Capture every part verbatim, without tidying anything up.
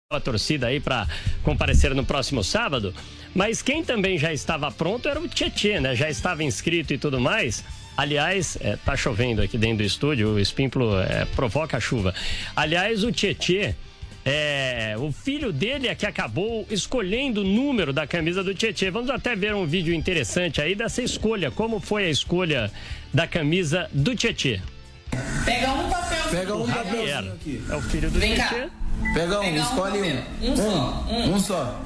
a torcida aí para comparecer no próximo sábado, mas quem também já estava pronto era o Tietê, né? Já estava inscrito e tudo mais. Aliás, é, tá chovendo aqui dentro do estúdio, o Espímpolo é, provoca a chuva. Aliás, o Tietê, é, o filho dele é que acabou escolhendo o número da camisa do Tietê. Vamos até ver um vídeo interessante aí dessa escolha, como foi a escolha da camisa do Tietê. Pega um papel. Pega um Javier aqui. É o filho do Vem Tietê. Cá. Pega um, Pega escolhe um. Um, um só. Um, um só.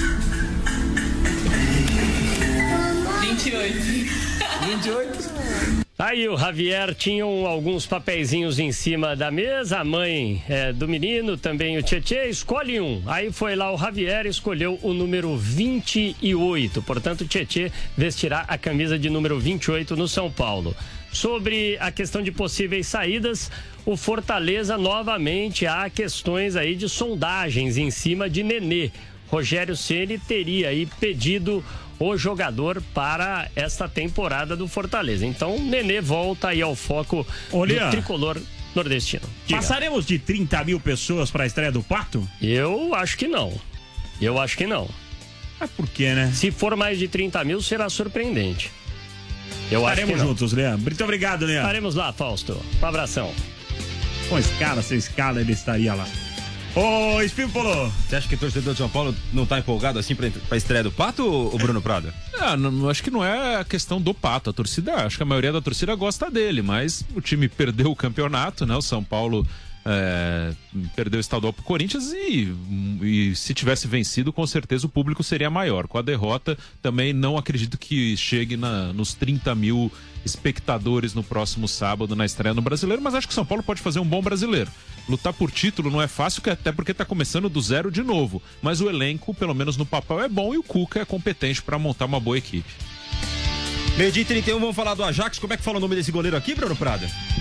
vinte e oito. vinte e oito. Aí o Javier tinha alguns papeizinhos em cima da mesa, a mãe é, do menino, também o Tietê, escolhe um. Aí foi lá o Javier e escolheu o número vinte e oito. Portanto, o Tietê vestirá a camisa de número vinte e oito no São Paulo. Sobre a questão de possíveis saídas, o Fortaleza novamente há questões aí de sondagens em cima de Nenê. Rogério Ceni teria aí pedido o jogador para esta temporada do Fortaleza. Então, Nenê volta aí ao foco Olha, do tricolor nordestino. Diga. Passaremos de trinta mil pessoas para a estreia do Pato? Eu acho que não. Eu acho que não. Mas por quê, né? Se for mais de trinta mil, será surpreendente. Eu Estaremos acho que juntos, Leandro. Muito obrigado, Leandro. Estaremos lá, Fausto. Um abração. Com escala, sem escala, ele estaria lá. Ô, Espímpolo! Você acha que o torcedor de São Paulo não tá empolgado assim pra, pra estreia do Pato, ou Bruno Prado? Ah, não, acho que não é a questão do Pato. A torcida, acho que a maioria da torcida gosta dele, mas o time perdeu o campeonato, né? O São Paulo é, perdeu o estadual pro Corinthians e, e se tivesse vencido, com certeza o público seria maior. Com a derrota, também não acredito que chegue na, nos trinta mil espectadores no próximo sábado na estreia no Brasileiro, mas acho que o São Paulo pode fazer um bom Brasileiro. Lutar por título não é fácil, até porque tá começando do zero de novo. Mas o elenco, pelo menos no papel, é bom e o Cuca é competente para montar uma boa equipe. Meio-dia e trinta e um, vamos falar do Ajax. Como é que fala o nome desse goleiro aqui, Bruno Prado?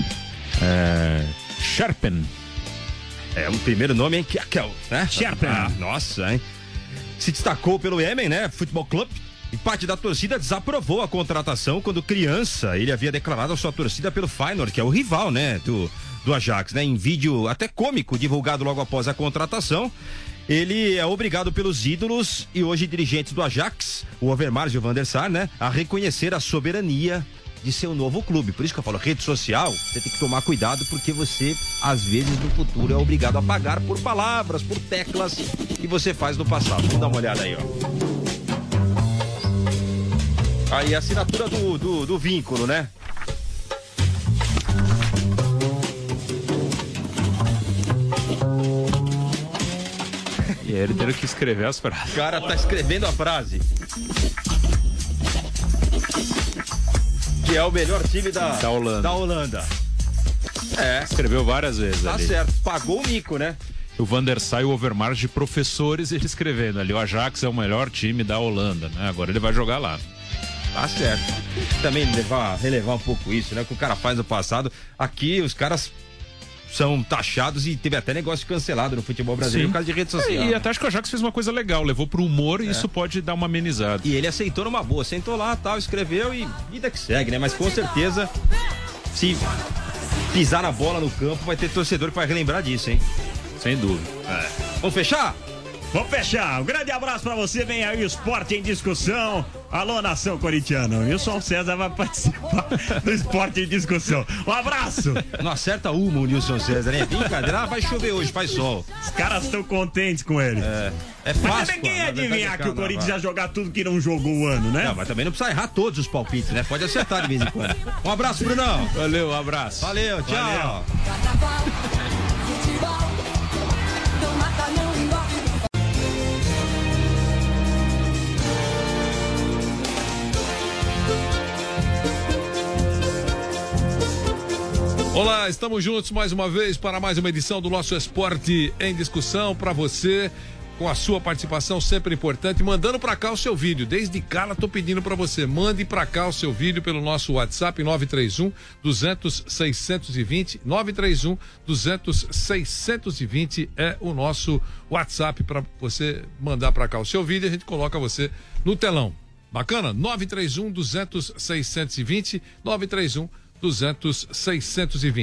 É... Sharpen. É, o primeiro nome, hein? Kiakel, né? Sharpen. Ah, nossa, hein? Se destacou pelo Yemen, né? Futebol Clube. E parte da torcida desaprovou a contratação quando criança. Ele havia declarado a sua torcida pelo Feyenoord, que é o rival, né? Do... do Ajax, né? Em vídeo até cômico divulgado logo após a contratação, ele é obrigado pelos ídolos e hoje dirigentes do Ajax, o Overmars e o Van der Sar, né? A reconhecer a soberania de seu novo clube. Por isso que eu falo, rede social, você tem que tomar cuidado porque você, às vezes, no futuro é obrigado a pagar por palavras, por teclas que você faz no passado. Vamos dar uma olhada aí, ó. Aí a assinatura do, do, do vínculo, né? E aí ele teve que escrever as frases. O cara tá escrevendo a frase. Que é o melhor time da, da Holanda. Da Holanda. É. Escreveu várias vezes tá ali. Tá certo. Pagou o mico, né? O Van der Sar e o Overmars de professores, ele escrevendo ali. O Ajax é o melhor time da Holanda, né? Agora ele vai jogar lá. Tá certo. Também levar, relevar um pouco isso, né? O que o cara faz no passado. Aqui os caras são taxados e teve até negócio cancelado no futebol brasileiro. Sim. Por causa de rede social. É, e até acho que o Ajax fez uma coisa legal, levou pro humor e é. Isso pode dar uma amenizada. E ele aceitou numa boa, sentou lá, tal, escreveu e vida que segue, né? Mas com certeza, se pisar na bola no campo, vai ter torcedor que vai relembrar disso, hein? Sem dúvida. É. Vamos fechar? Vamos fechar. Um grande abraço pra você. Vem aí o Esporte em Discussão. Alô, nação corintiana. O Nilson César vai participar do Esporte em Discussão. Um abraço. Não acerta uma o Nilson César, né? Brincadeira. Ah, vai chover hoje, faz sol. Os caras estão contentes com ele. É. É fácil. Mas também quem ia adivinhar que o Corinthians ia jogar tudo que não jogou o ano, né? Não, mas também não precisa errar todos os palpites, né? Pode acertar de vez em quando. Um abraço, Brunão. Valeu, um abraço. Valeu, tchau. Valeu. Olá, estamos juntos mais uma vez para mais uma edição do nosso Esporte em Discussão para você, com a sua participação sempre importante, mandando para cá o seu vídeo. Desde cara tô pedindo para você, mande para cá o seu vídeo pelo nosso WhatsApp nove três um, duzentos, seiscentos e vinte, nove três um, duzentos, seiscentos e vinte é o nosso WhatsApp para você mandar para cá o seu vídeo e a gente coloca você no telão. Bacana? nove três um, duzentos, seiscentos e vinte, nove três um, duzentos, seiscentos e vinte.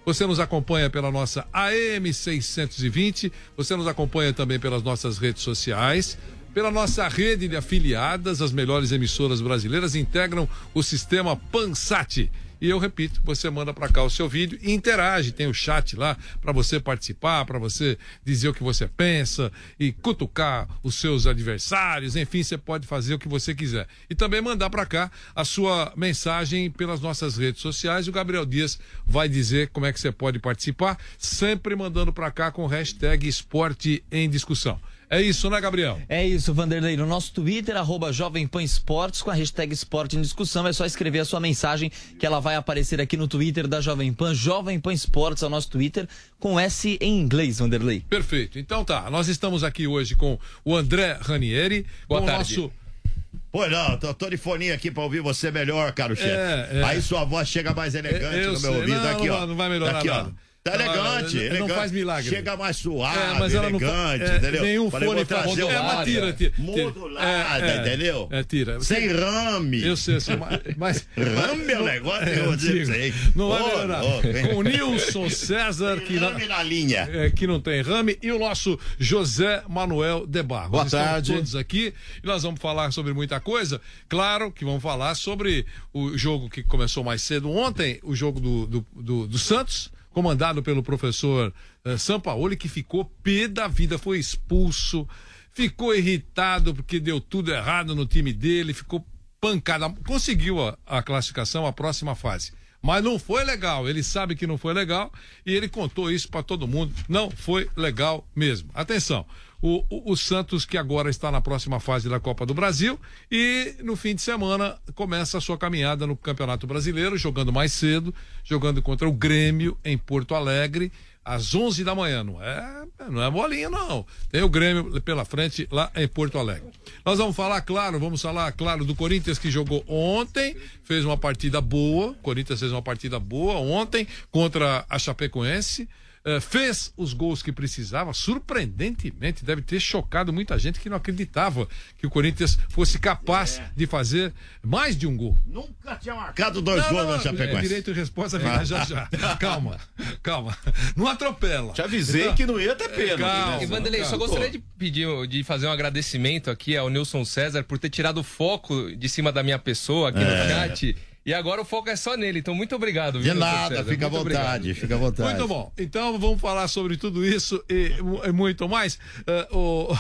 Você nos acompanha pela nossa A M seiscentos e vinte, você nos acompanha também pelas nossas redes sociais, pela nossa rede de afiliadas. As melhores emissoras brasileiras integram o sistema Pansat. E eu repito, você manda para cá o seu vídeo e interage, tem o chat lá para você participar, para você dizer o que você pensa e cutucar os seus adversários, enfim, você pode fazer o que você quiser. E também mandar para cá a sua mensagem pelas nossas redes sociais. O Gabriel Dias vai dizer como é que você pode participar, sempre mandando para cá com o hashtag Esporte em Discussão. É isso, né, Gabriel? É isso, Vanderlei. No nosso Twitter, arroba Jovem Pan Esportes, com a hashtag Esporte em Discussão. É só escrever a sua mensagem que ela vai aparecer aqui no Twitter da Jovem Pan. Jovem Pan Esportes é o nosso Twitter, com S em inglês, Vanderlei. Perfeito. Então tá, nós estamos aqui hoje com o André Ranieri. Boa com tarde. O nosso... Pois não, tô, tô de foninho aqui pra ouvir você melhor, caro chefe. É, é. Aí sua voz chega mais elegante Eu no sei. meu ouvido. Não, Aqui, não ó. vai- não vai melhorar Aqui, nada. ó. Tá Não, elegante, não elegante. faz milagre. Chega mais suave, É, mas ela não fa- elegante, é, entendeu? nenhum Falei, fone vou pra trazer rodar. um É, mas tira, tira. modulada, É, é. entendeu? É, tira. Sem rame. Eu sei, eu sei, mas... mas Rame é o negócio, É, eu vou dizer digo, pra você aí. não vai Ô, melhorar. louco, hein? Com o Nilson César, que, na- Rame na linha. é, que não tem rame, e o nosso José Manuel de Barros. Boa Estamos tarde. todos aqui e nós vamos falar sobre muita coisa. Claro que vamos falar sobre o jogo que começou mais cedo ontem, o jogo do, do, do, do Santos, comandado pelo professor eh, Sampaoli, que ficou pé da vida, foi expulso, ficou irritado porque deu tudo errado no time dele, ficou pancada, conseguiu a, a classificação, a próxima fase. Mas não foi legal, ele sabe que não foi legal e ele contou isso para todo mundo, não foi legal mesmo. Atenção, o, o, o Santos que agora está na próxima fase da Copa do Brasil e no fim de semana começa a sua caminhada no Campeonato Brasileiro, jogando mais cedo, jogando contra o Grêmio em Porto Alegre, às onze da manhã, não é, não é bolinha não, tem o Grêmio pela frente lá em Porto Alegre. Nós vamos falar, claro, vamos falar, claro, do Corinthians que jogou ontem, fez uma partida boa, o Corinthians fez uma partida boa ontem contra a Chapecoense, eh, fez os gols que precisava, surpreendentemente, deve ter chocado muita gente que não acreditava que o Corinthians fosse capaz É. de fazer mais de um gol. Nunca tinha marcado dois Não, gols não, na não, Chapecoense. é direito de resposta vem já já. Calma, calma. Não atropela. Te avisei Então, que não ia ter pena. calma. E Vanderlei, só Calma. gostaria de pedir, de fazer um agradecimento aqui ao Nilson César por ter tirado o foco de cima da minha pessoa aqui no chat. E agora o foco é só nele, então muito obrigado. De viu, Nilson nada, César? fica à Muito vontade, obrigado. fica à vontade. Muito bom. Então vamos falar sobre tudo isso e, e muito mais. Eh, o...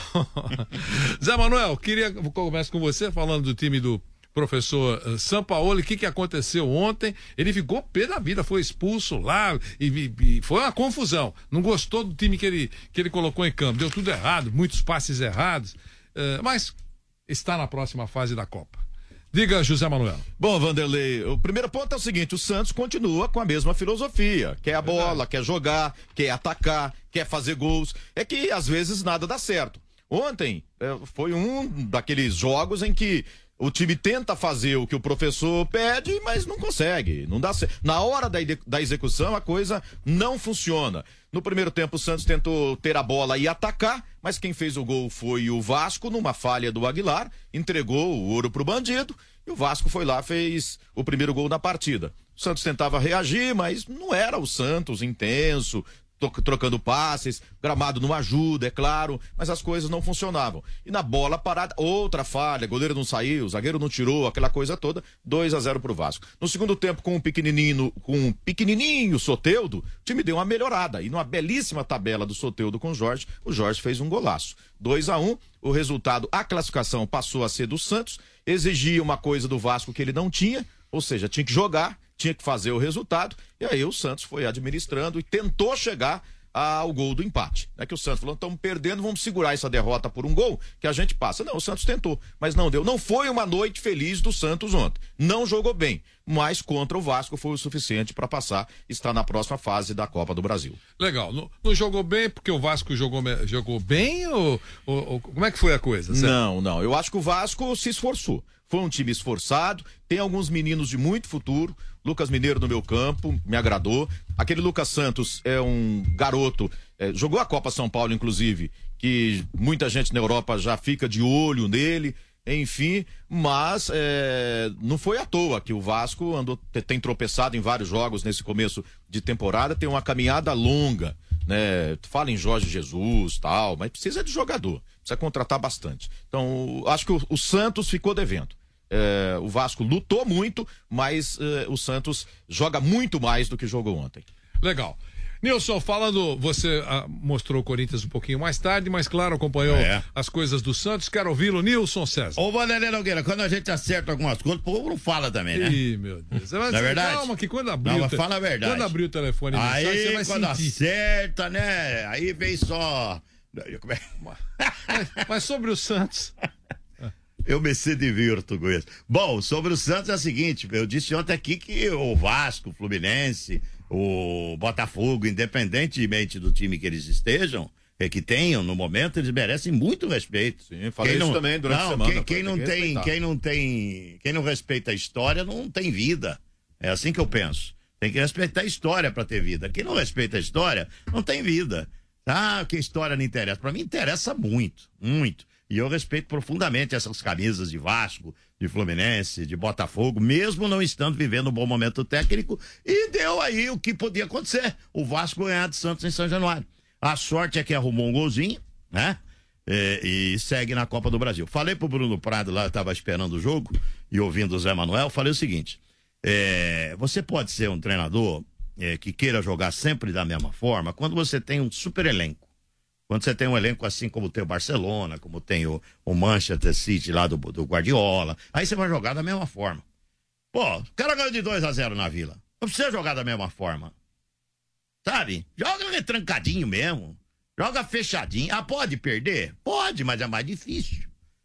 Zé Manuel, queria começar com você falando do time do professor eh, Sampaoli. O que, que aconteceu ontem? Ele ficou pé da vida, foi expulso lá e, e- e foi uma confusão. Não gostou do time que ele, que ele colocou em campo. Deu tudo errado, muitos passes errados. Eh, mas está na próxima fase da Copa. Diga, José Manuel. Bom, Vanderlei, o primeiro ponto é o seguinte: o Santos continua com a mesma filosofia. Quer a bola, quer jogar, quer atacar, quer fazer gols. É que às vezes nada dá certo. Ontem eh, foi um daqueles jogos em que o time tenta fazer o que o professor pede, mas não consegue, não dá certo. Na hora da, ide- da execução, a coisa não funciona. No primeiro tempo, o Santos tentou ter a bola e atacar, mas quem fez o gol foi o Vasco, numa falha do Aguilar, entregou o ouro pro bandido, e o Vasco foi lá, fez o primeiro gol da partida. O Santos tentava reagir, mas não era o Santos intenso, to- trocando passes, gramado não ajuda, é claro, mas as coisas não funcionavam. E na bola parada, outra falha, goleiro não saiu, zagueiro não tirou, aquela coisa toda, dois a zero pro Vasco. No segundo tempo, com um pequenininho, com um pequenininho Soteldo, o time deu uma melhorada. E numa belíssima tabela do Soteldo com o Jorge, o Jorge fez um golaço. dois a um, o resultado, a classificação passou a ser do Santos, exigia uma coisa do Vasco que ele não tinha, ou seja, tinha que jogar, tinha que fazer o resultado, e aí o Santos foi administrando e tentou chegar ao gol do empate. É que o Santos falou, estamos perdendo, vamos segurar essa derrota por um gol, que a gente passa. Não, o Santos tentou, mas não deu. Não foi uma noite feliz do Santos ontem. Não jogou bem, mas contra o Vasco foi o suficiente para passar, está na próxima fase da Copa do Brasil. Legal. Não, não jogou bem porque o Vasco jogou, me- jogou bem ou, ou- ou- como é que foi a coisa? Zé? Não, não. Eu acho que o Vasco se esforçou. Foi um time esforçado, tem alguns meninos de muito futuro. Lucas Mineiro no meu campo, me agradou. Aquele Lucas Santos é um garoto, é, jogou a Copa São Paulo, inclusive, que muita gente na Europa já fica de olho nele. enfim, mas é, não foi à toa que o Vasco andou, tem tropeçado em vários jogos nesse começo de temporada, tem uma caminhada longa, né? Fala em Jorge Jesus, tal, mas precisa de jogador, precisa contratar bastante. Então, acho que o, o Santos ficou devendo. É, o Vasco lutou muito, mas é, o Santos joga muito mais do que jogou ontem. Legal. Nilson, falando, você ah, mostrou o Corinthians um pouquinho mais tarde, mas claro, acompanhou é. as coisas do Santos. Quero ouvi-lo, Nilson César. Ô, Vanderlei Nogueira, quando a gente acerta algumas coisas, o povo não fala também, né? Ih, meu Deus. Mas, não é verdade? Calma, que quando abriu... Não, mas fala a verdade. Quando abrir o telefone, aí, mensagem, você vai quando sentir. acerta, né? Aí vem só... mas, mas sobre o Santos... Eu me se divirto com isso. Bom, sobre o Santos é o seguinte, eu disse ontem aqui que o Vasco, o Fluminense, o Botafogo, independentemente do time que eles estejam, é, que tenham no momento, eles merecem muito respeito. Sim, falei isso também durante não, a semana. Quem, quem não tem, tem quem não tem, quem não respeita a história não tem vida. É assim que eu penso. Tem que respeitar a história para ter vida. Quem não respeita a história não tem vida. Ah, que história não interessa. Para mim interessa muito, muito. E eu respeito profundamente essas camisas de Vasco, de Fluminense, de Botafogo, mesmo não estando vivendo um bom momento técnico, e deu aí o que podia acontecer. O Vasco ganhar de Santos em São Januário. A sorte é que arrumou um golzinho, né? E, e segue na Copa do Brasil. Falei pro Bruno Prado lá, eu tava esperando o jogo, e ouvindo o Zé Manuel, falei o seguinte, é, você pode ser um treinador é, que queira jogar sempre da mesma forma, quando você tem um super elenco. Quando você tem um elenco assim como tem o Barcelona, como tem o, o Manchester City lá do, do Guardiola, aí você vai jogar da mesma forma. Pô, o cara ganhou de dois a zero na Vila. Não precisa jogar da mesma forma. Sabe? Joga retrancadinho mesmo. Joga fechadinho. Ah, pode perder? Pode, mas é mais difícil.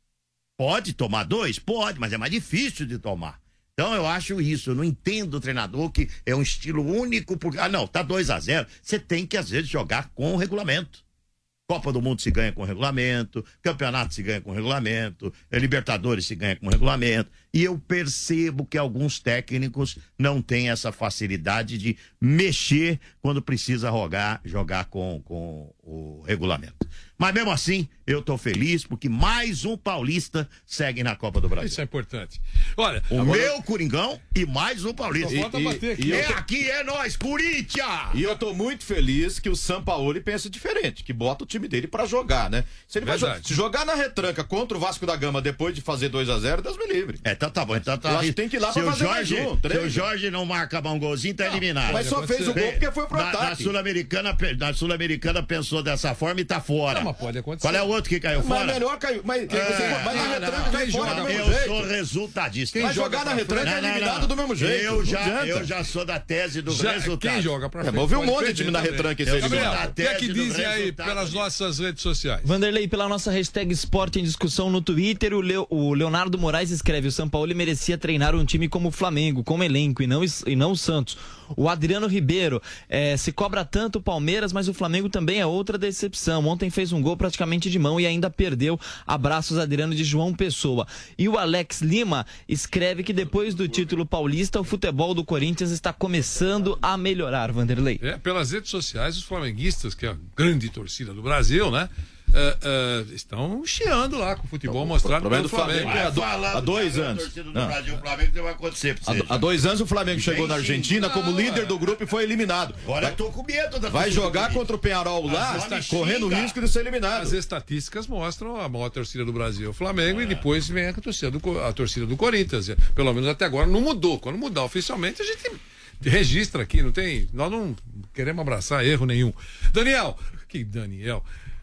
Pode tomar dois? Pode, mas é mais difícil de tomar. Então eu acho isso, eu não entendo o treinador que é um estilo único, porque, ah não, tá dois a zero, você tem que às vezes jogar com o regulamento. Copa do Mundo se ganha com regulamento, campeonato se ganha com regulamento, Libertadores se ganha com regulamento. E eu percebo que alguns técnicos não têm essa facilidade de mexer quando precisa jogar, jogar com, com o regulamento. Mas mesmo assim, eu tô feliz porque mais um paulista segue na Copa do Brasil. Isso é importante. Olha, o agora... meu Coringão e mais um paulista. Só falta bater aqui. E, e, e tô... aqui é nós, Corinthians! E eu tô muito feliz que o Sampaoli pensa diferente, que bota o time dele pra jogar, né? Se ele vai jo se jogar na retranca contra o Vasco da Gama depois de fazer dois a zero, Deus me livre. É, então tá bom. Então tá... Eu acho que tem que ir lá se pra fazer Jorge, mais um, se o Jorge não marca um golzinho, tá não, eliminado. Mas só fez o gol porque foi pro na, ataque. Na Sul-Americana, na Sul-Americana pensou dessa forma e tá fora. Não, mas pode acontecer. Qual é o outro que caiu fora? Mas melhor caiu. Mas, é, você, mas na retranca cai fora do mesmo Eu jeito. sou resultadista. Quem jogar na retranca é eliminado não, do mesmo jeito. Eu já, eu já sou da tese do já, resultado. Quem joga pra frente? É, houve um monte de time na retranca esse eliminado. O que é que dizem aí pelas nossas redes sociais? Vanderlei, pela nossa hashtag Esporte em Discussão no Twitter, o, Leo, o Leonardo Moraes escreve: o Sampaoli merecia treinar um time como o Flamengo, como elenco, e não, e não o Santos. O Adriano Ribeiro, é, se cobra tanto o Palmeiras, mas o Flamengo também é outra decepção. Ontem fez um gol praticamente de mão e ainda perdeu. Abraços, Adriano, de João Pessoa. E o Alex Lima escreve que depois do título paulista, o futebol do Corinthians está começando a melhorar, Vanderlei. É, pelas redes sociais, os flamenguistas, que é a grande torcida do Brasil, né? Uh, uh, estão chiando lá com o futebol então, mostrado pelo Flamengo. Flamengo. Há, do, há dois anos. Brasil, o Flamengo não vai acontecer pra há, há dois anos o Flamengo chegou na Argentina como não, líder do grupo e foi eliminado. Agora vai, eu tô com medo da Vai jogar contra o Penharol lá, correndo o risco de ser eliminado. As estatísticas mostram a maior torcida do Brasil, o Flamengo, é. e depois vem a torcida, do, a torcida do Corinthians. Pelo menos até agora não mudou. Quando mudar oficialmente, a gente registra aqui, não tem. Nós não queremos abraçar erro nenhum. Daniel, que Daniel.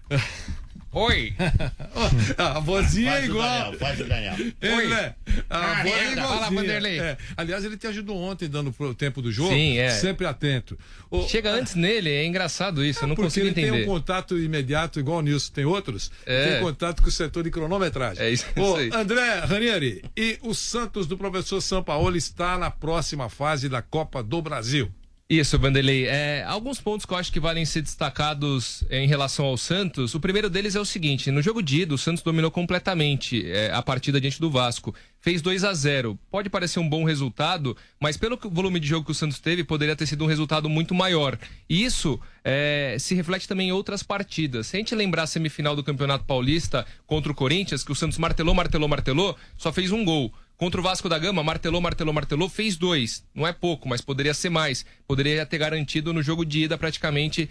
Oi! A vozinha faz é igual. Daniel, faz o Daniel. Oi! Né? A voz é igual. Fala, Vanderlei. É. Aliás, ele te ajudou ontem dando o tempo do jogo. Sim, é. Sempre atento. O... Chega antes nele, é engraçado isso, é, eu não porque consigo ele entender. Tem um contato imediato, igual o Nilson tem outros, é. tem contato com o setor de cronometragem. É isso, Ô, isso aí. André Ranieri, e o Santos do professor Sampaoli está na próxima fase da Copa do Brasil. Isso, Vanderlei. É, alguns pontos que eu acho que valem ser destacados em relação ao Santos. O primeiro deles é o seguinte: no jogo de ida, o Santos dominou completamente é, a partida diante do Vasco. Fez dois a zero. Pode parecer um bom resultado, mas pelo volume de jogo que o Santos teve, poderia ter sido um resultado muito maior. E isso é, se reflete também em outras partidas. Se a gente lembrar a semifinal do Campeonato Paulista contra o Corinthians, que o Santos martelou, martelou, martelou, só fez um gol. Contra o Vasco da Gama, martelou, martelou, martelou, fez dois. Não é pouco, mas poderia ser mais. Poderia ter garantido no jogo de ida praticamente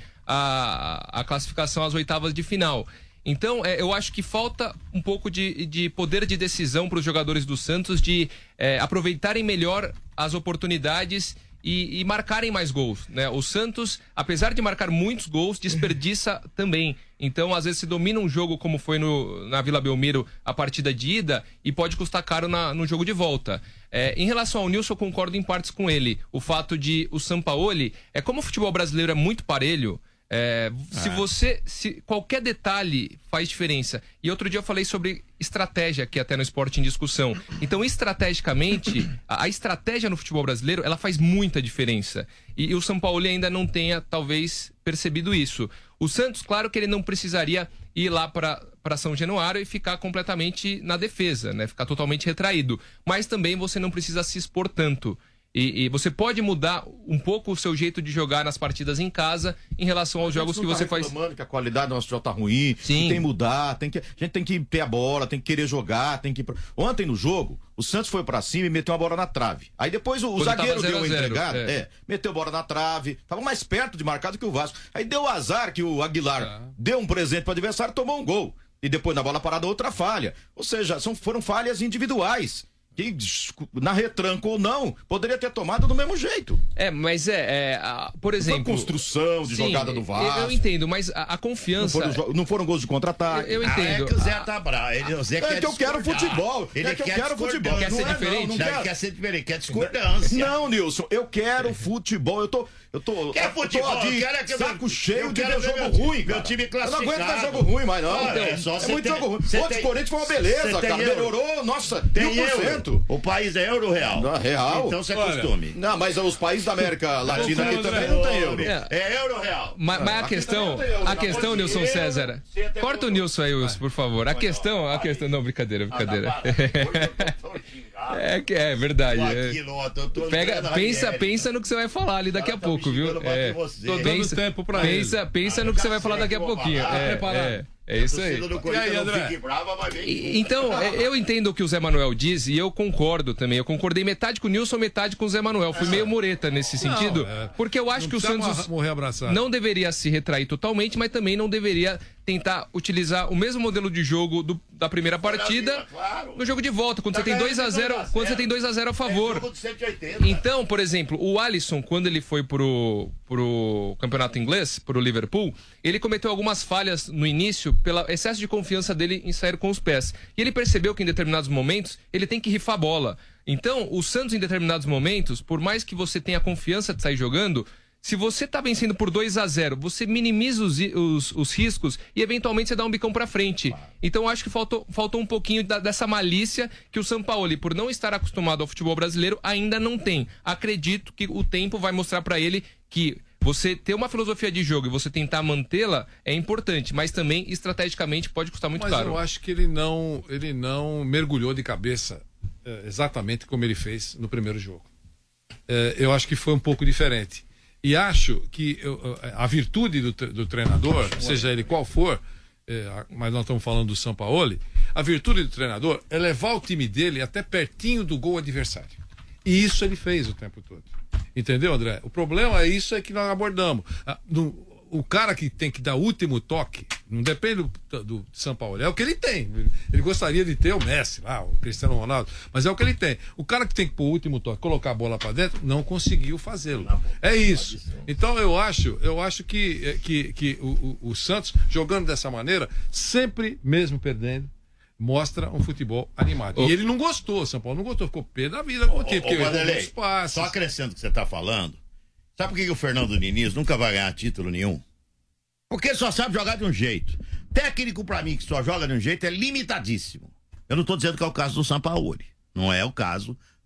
a, a classificação às oitavas de final. Então, é, eu acho que falta um pouco de, de poder de decisão para os jogadores do Santos de é, aproveitarem melhor as oportunidades e, e marcarem mais gols, né? O Santos, apesar de marcar muitos gols, desperdiça também. Então, às vezes, se domina um jogo como foi no, na Vila Belmiro a partida de ida e pode custar caro na, no jogo de volta. É, em relação ao Nilson, eu concordo em partes com ele. O fato de o Sampaoli, é como o futebol brasileiro é muito parelho. É, se É. você, se qualquer detalhe faz diferença. E outro dia eu falei sobre estratégia aqui até no Esporte em Discussão. Então, estrategicamente, a, a estratégia no futebol brasileiro, ela faz muita diferença. E, e o Sampaoli ainda não tenha, talvez, percebido isso. O Santos, claro que ele não precisaria ir lá para para São Januário e ficar completamente na defesa, né? Ficar totalmente retraído. Mas também você não precisa se expor tanto. E, e você pode mudar um pouco o seu jeito de jogar nas partidas em casa em relação aos jogos que você faz. Que a qualidade do nosso jogo tá ruim, Sim. tem que mudar, tem que, a gente tem que ter a bola, tem que querer jogar, tem que. Ontem no jogo, o Santos foi pra cima e meteu uma bola na trave. Aí depois o, o Quando zagueiro tava zero deu a uma zero, entregada, é. é, meteu a bola na trave, tava mais perto de marcar do que o Vasco. Aí deu azar que o Aguilar Ah. deu um presente pro adversário, tomou um gol. E depois na bola parada outra falha. Ou seja, são, foram falhas individuais. Que, na retranca ou não, poderia ter tomado do mesmo jeito. É, mas é, é a, por exemplo... Foi construção de Sim, jogada do Vasco. Eu, eu entendo, mas a, a confiança... Não foram, não foram gols de contra-ataque. Eu, eu Ah, entendo. é que o Zé tá bravo. Ele, o Zé É quer que eu quero discordar. futebol. Ele É que eu quer quero futebol. discordância. Quer ser Não é, diferente? Não, não Não, quero. ele quer ser diferente, quer discordância. Não, Nilson, eu quero futebol. Eu tô. Eu tô. Quer eu tô futebol? de Eu quero é que saco eu- cheio eu de quero ver ver jogo meu- ruim. meu Cara. time Eu não aguento mais classificado. jogo ruim, mais não. Olha, é é só é você muito ter- jogo ruim. você Outro tem- Corinthians foi uma você beleza, tem cara. euro. Melhorou, nossa, Tem mil por cento. euro. O país é euro ou real? Não, real. Então você Olha, acostume. Não, mas os países da América Latina aqui André. também não tem euro. É. É euro ou real? Mas, mas a aqui questão, também não tem, a eu- questão, eu- Nilson eu- César. você até Corta o falou. Nilson aí, Wilson, por favor. A questão, a questão. Não, brincadeira, brincadeira. É que é verdade. é. Aquilo, ó, tô- tô Pega, entrando na pensa, Ranieri. pensa no que você vai falar ali daqui a Ela tá me pouco, viu? xingando mais É. que você. Tô dando Pensa, tempo pra pensa, pensa no que você vai falar daqui a pouquinho. Tá É, preparado. é, é isso aí. Torcida do Corinthians E aí, não André? fique brava, mas vem. E- Então, é, eu entendo o que o Zé Manuel diz e eu concordo também. Eu concordei metade com o Nilson, metade com o Zé Manuel. Fui meio mureta nesse sentido, é. porque eu acho Não que o precisa Santos morrer abraçado. não deveria se retrair totalmente, mas também não deveria tentar utilizar o mesmo modelo de jogo do- da primeira partida claro. no jogo de volta, quando Tá você tem dois a zero, ganhando de quando você dois a zero. tem dois a zero a É favor. jogo de cento e oitenta. Então, por exemplo, o Alisson, quando ele foi pro, pro campeonato inglês, pro Liverpool, ele cometeu algumas falhas no início pelo excesso de confiança dele em sair com os pés. E ele percebeu que em determinados momentos ele tem que rifar a bola. Então, o Santos, em determinados momentos, por mais que você tenha confiança de sair jogando, se você tá vencendo por dois a zero, você minimiza os, os, os riscos e eventualmente você dá um bicão pra frente. Então eu acho que faltou, faltou um pouquinho da- dessa malícia que o Sampaoli, por não estar acostumado ao futebol brasileiro, ainda não tem. Acredito que o tempo vai mostrar pra ele que você ter uma filosofia de jogo e você tentar mantê-la é importante, mas também estrategicamente pode custar muito Mas caro. eu acho que ele não, ele não mergulhou de cabeça é, exatamente como ele fez no primeiro jogo. É, eu acho que foi um pouco diferente. E acho que eu, a virtude do, tre- do treinador, seja ele qual for, é, a- mas nós estamos falando do Sampaoli, a virtude do treinador é levar o time dele até pertinho do gol adversário. E isso ele fez o tempo todo. Entendeu, André? O problema é isso é que nós abordamos. Ah, no- o cara que tem que dar o último toque, não depende do, do São Paulo, é o que ele tem. Ele gostaria de ter o Messi lá, o Cristiano Ronaldo, mas é o que ele tem. O cara que tem que pôr o último toque, colocar a bola para dentro, não conseguiu fazê-lo. É isso. Então eu acho, eu acho que, que, que o, o, o Santos, jogando dessa maneira, sempre mesmo perdendo, mostra um futebol animado. Ô. E ele não gostou, o São Paulo não gostou, ficou pé da vida com o time, porque Ô, errou Vanderlei, muitos passes. só acrescento o que você está falando. Sabe por que, que o Fernando Diniz nunca vai ganhar título nenhum? Porque ele só sabe jogar de um jeito. Técnico, pra mim, que só joga de um jeito é limitadíssimo. Eu não tô dizendo que é o caso do Sampaoli. Não é o caso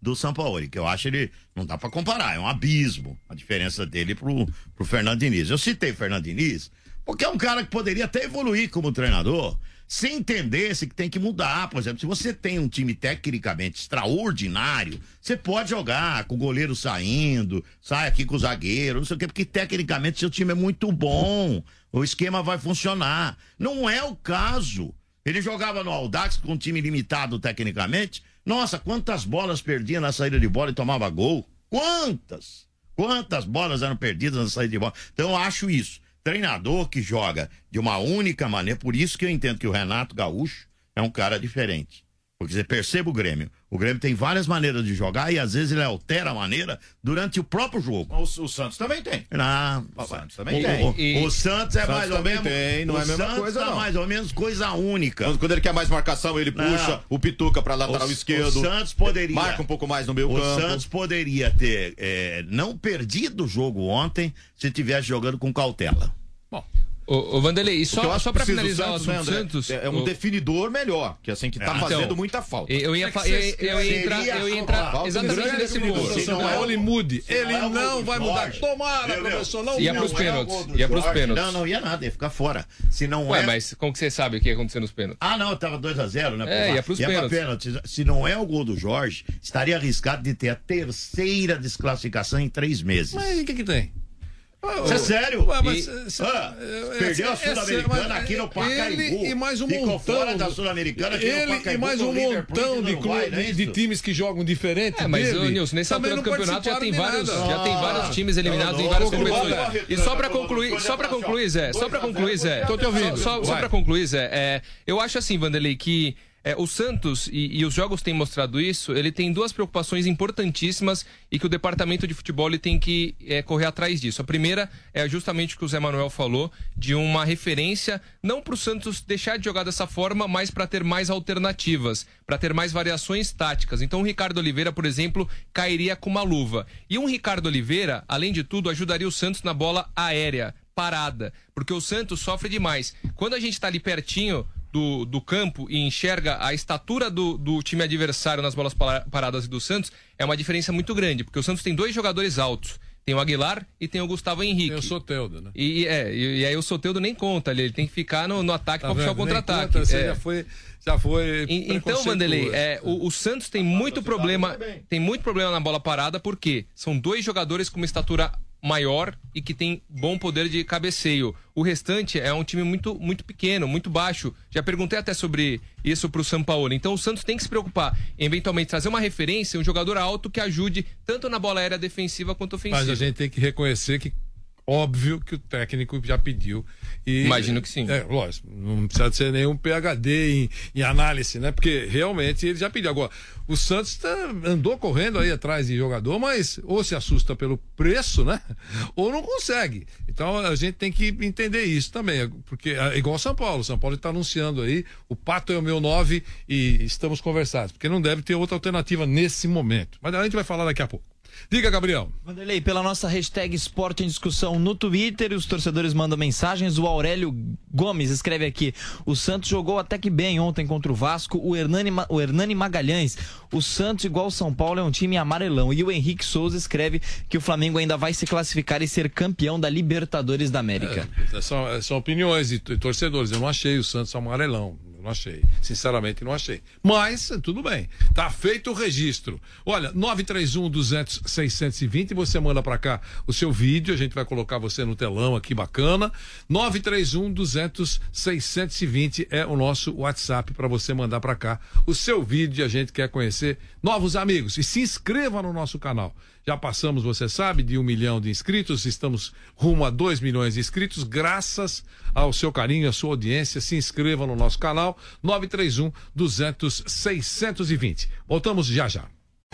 do Sampaoli, que eu acho ele, não dá para comparar, é um abismo a diferença dele pro, pro Fernando Diniz. Eu citei o Fernando Diniz porque é um cara que poderia até evoluir como treinador, se entendesse que tem que mudar. Por exemplo, se você tem um time tecnicamente extraordinário, você pode jogar com o goleiro saindo, sai aqui com o zagueiro, não sei o quê, porque tecnicamente seu time é muito bom, o esquema vai funcionar. Não é o caso. Ele jogava no Audax com um time limitado tecnicamente. Nossa, quantas bolas perdia na saída de bola e tomava gol? Quantas? Quantas bolas eram perdidas na saída de bola? Então eu acho isso. Treinador que joga de uma única maneira, por isso que eu entendo que o Renato Gaúcho é um cara diferente. Porque você percebe o Grêmio. O Grêmio tem várias maneiras de jogar e às vezes ele altera a maneira durante o próprio jogo. O, o Santos também tem. Não, o Santos também o, tem. O, E... o Santos é Santos mais ou menos. Tem, não o é a mesma Santos coisa, tá não. mais ou menos coisa única. Quando, quando ele quer mais marcação, ele puxa não. o Pituca pra lateral o, esquerdo. O Santos poderia. Marca um pouco mais no meio o campo. O Santos poderia ter é, não perdido o jogo ontem se estivesse jogando com cautela. Bom. Ô, ô Vanderlei, e só, só pra finalizar o, Santos, o assunto né, Santos... É um o... definidor melhor, que assim, que tá é, fazendo então, muita falta. Eu ia, eu, eu, eu ia entrar, eu ia entrar exatamente nesse ponto. Se não é ele mude, ele não, não vai mudar. Tomara, professor, não ia pros pênaltis, ia pros pênaltis. Não, não ia nada, ia ficar fora. Se não Ué, é... mas como que você sabe o que ia acontecer nos pênaltis? Ah, não, tava dois a zero, né? É, ia pros pênaltis. pênaltis. Se não é o gol do Jorge, estaria arriscado de ter a terceira desclassificação em três meses. Mas o que que tem? Isso é sério? Ué, mas, e, cê, ah, é, perdeu é, a Sul-Americana é, aqui no Pacaembu. Ele e mais um Ficou montão. fora da Sul-Americana aqui ele no Pacaembu. E mais um montão de, Uruguai, de, de times que jogam diferente. É, mas, dele, Nilson, nesse altura do campeonato já tem vários, já tem vários times eliminados não, em várias não, competições. E só pra concluir, só pra concluir, Zé, só pra concluir, Zé. Tô te ouvindo. Só, só pra concluir, Zé, é, eu acho assim, Vanderlei, que É, o Santos, e, e os jogos têm mostrado isso, ele tem duas preocupações importantíssimas e que o departamento de futebol ele tem que é, correr atrás disso. A primeira é justamente o que o Zé Manuel falou, de uma referência, não para o Santos deixar de jogar dessa forma, mas para ter mais alternativas, para ter mais variações táticas. Então o Ricardo Oliveira, por exemplo, cairia com uma luva. E um Ricardo Oliveira, além de tudo, ajudaria o Santos na bola aérea, parada, porque o Santos sofre demais. Quando a gente está ali pertinho Do, do campo e enxerga a estatura do, do time adversário nas bolas paradas e do Santos, é uma diferença muito grande, porque o Santos tem dois jogadores altos. Tem o Aguilar e tem o Gustavo Henrique. Tem o Soteldo, né? E, é, e, e aí o Soteldo nem conta, ele, ele tem que ficar no, no ataque tá para puxar o contra-ataque. É. Já foi, já foi e, então, Vanderlei, é, o, o Santos tem muito problema, tem muito problema na bola parada, porque são dois jogadores com uma estatura maior e que tem bom poder de cabeceio. O restante é um time muito, muito pequeno, muito baixo. Já perguntei até sobre isso pro Sampaoli. Então o Santos tem que se preocupar em eventualmente trazer uma referência, um jogador alto que ajude tanto na bola aérea defensiva quanto ofensiva. Mas a gente tem que reconhecer que óbvio que o técnico já pediu. E, Imagino que sim. É, lógico, não precisa ser nenhum P H D em, em análise, né? Porque realmente ele já pediu. Agora, o Santos tá, andou correndo aí atrás de jogador, mas ou se assusta pelo preço, né? Ou não consegue. Então a gente tem que entender isso também, porque é igual São Paulo. São Paulo está anunciando aí, o Pato é o meu nove e estamos conversados, porque não deve ter outra alternativa nesse momento. Mas a gente vai falar daqui a pouco. Diga, Gabriel. Vanderlei, pela nossa hashtag Esporte em Discussão no Twitter, os torcedores mandam mensagens. O Aurélio Gomes escreve aqui: o Santos jogou até que bem ontem contra o Vasco. O Hernani, o Hernani Magalhães: o Santos, igual o São Paulo, é um time amarelão. E o Henrique Souza escreve que o Flamengo ainda vai se classificar e ser campeão da Libertadores da América. É, são, são opiniões de torcedores. Eu não achei o Santos amarelão. Não achei, sinceramente não achei. Mas, tudo bem, tá feito o registro. Olha, nove três um, duzentos, seiscentos e vinte, você manda pra cá o seu vídeo, a gente vai colocar você no telão aqui, bacana. nove três um, duzentos, seiscentos e vinte é o nosso WhatsApp para você mandar pra cá o seu vídeo, a gente quer conhecer novos amigos. E se inscreva no nosso canal. Já passamos, você sabe, de um milhão de inscritos, estamos rumo a dois milhões de inscritos, graças ao seu carinho, à sua audiência. Se inscreva no nosso canal, nove três um, duzentos, seiscentos e vinte. Voltamos já já.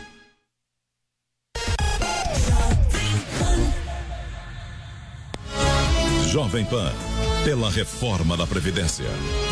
Jovem Pan, pela reforma da Previdência.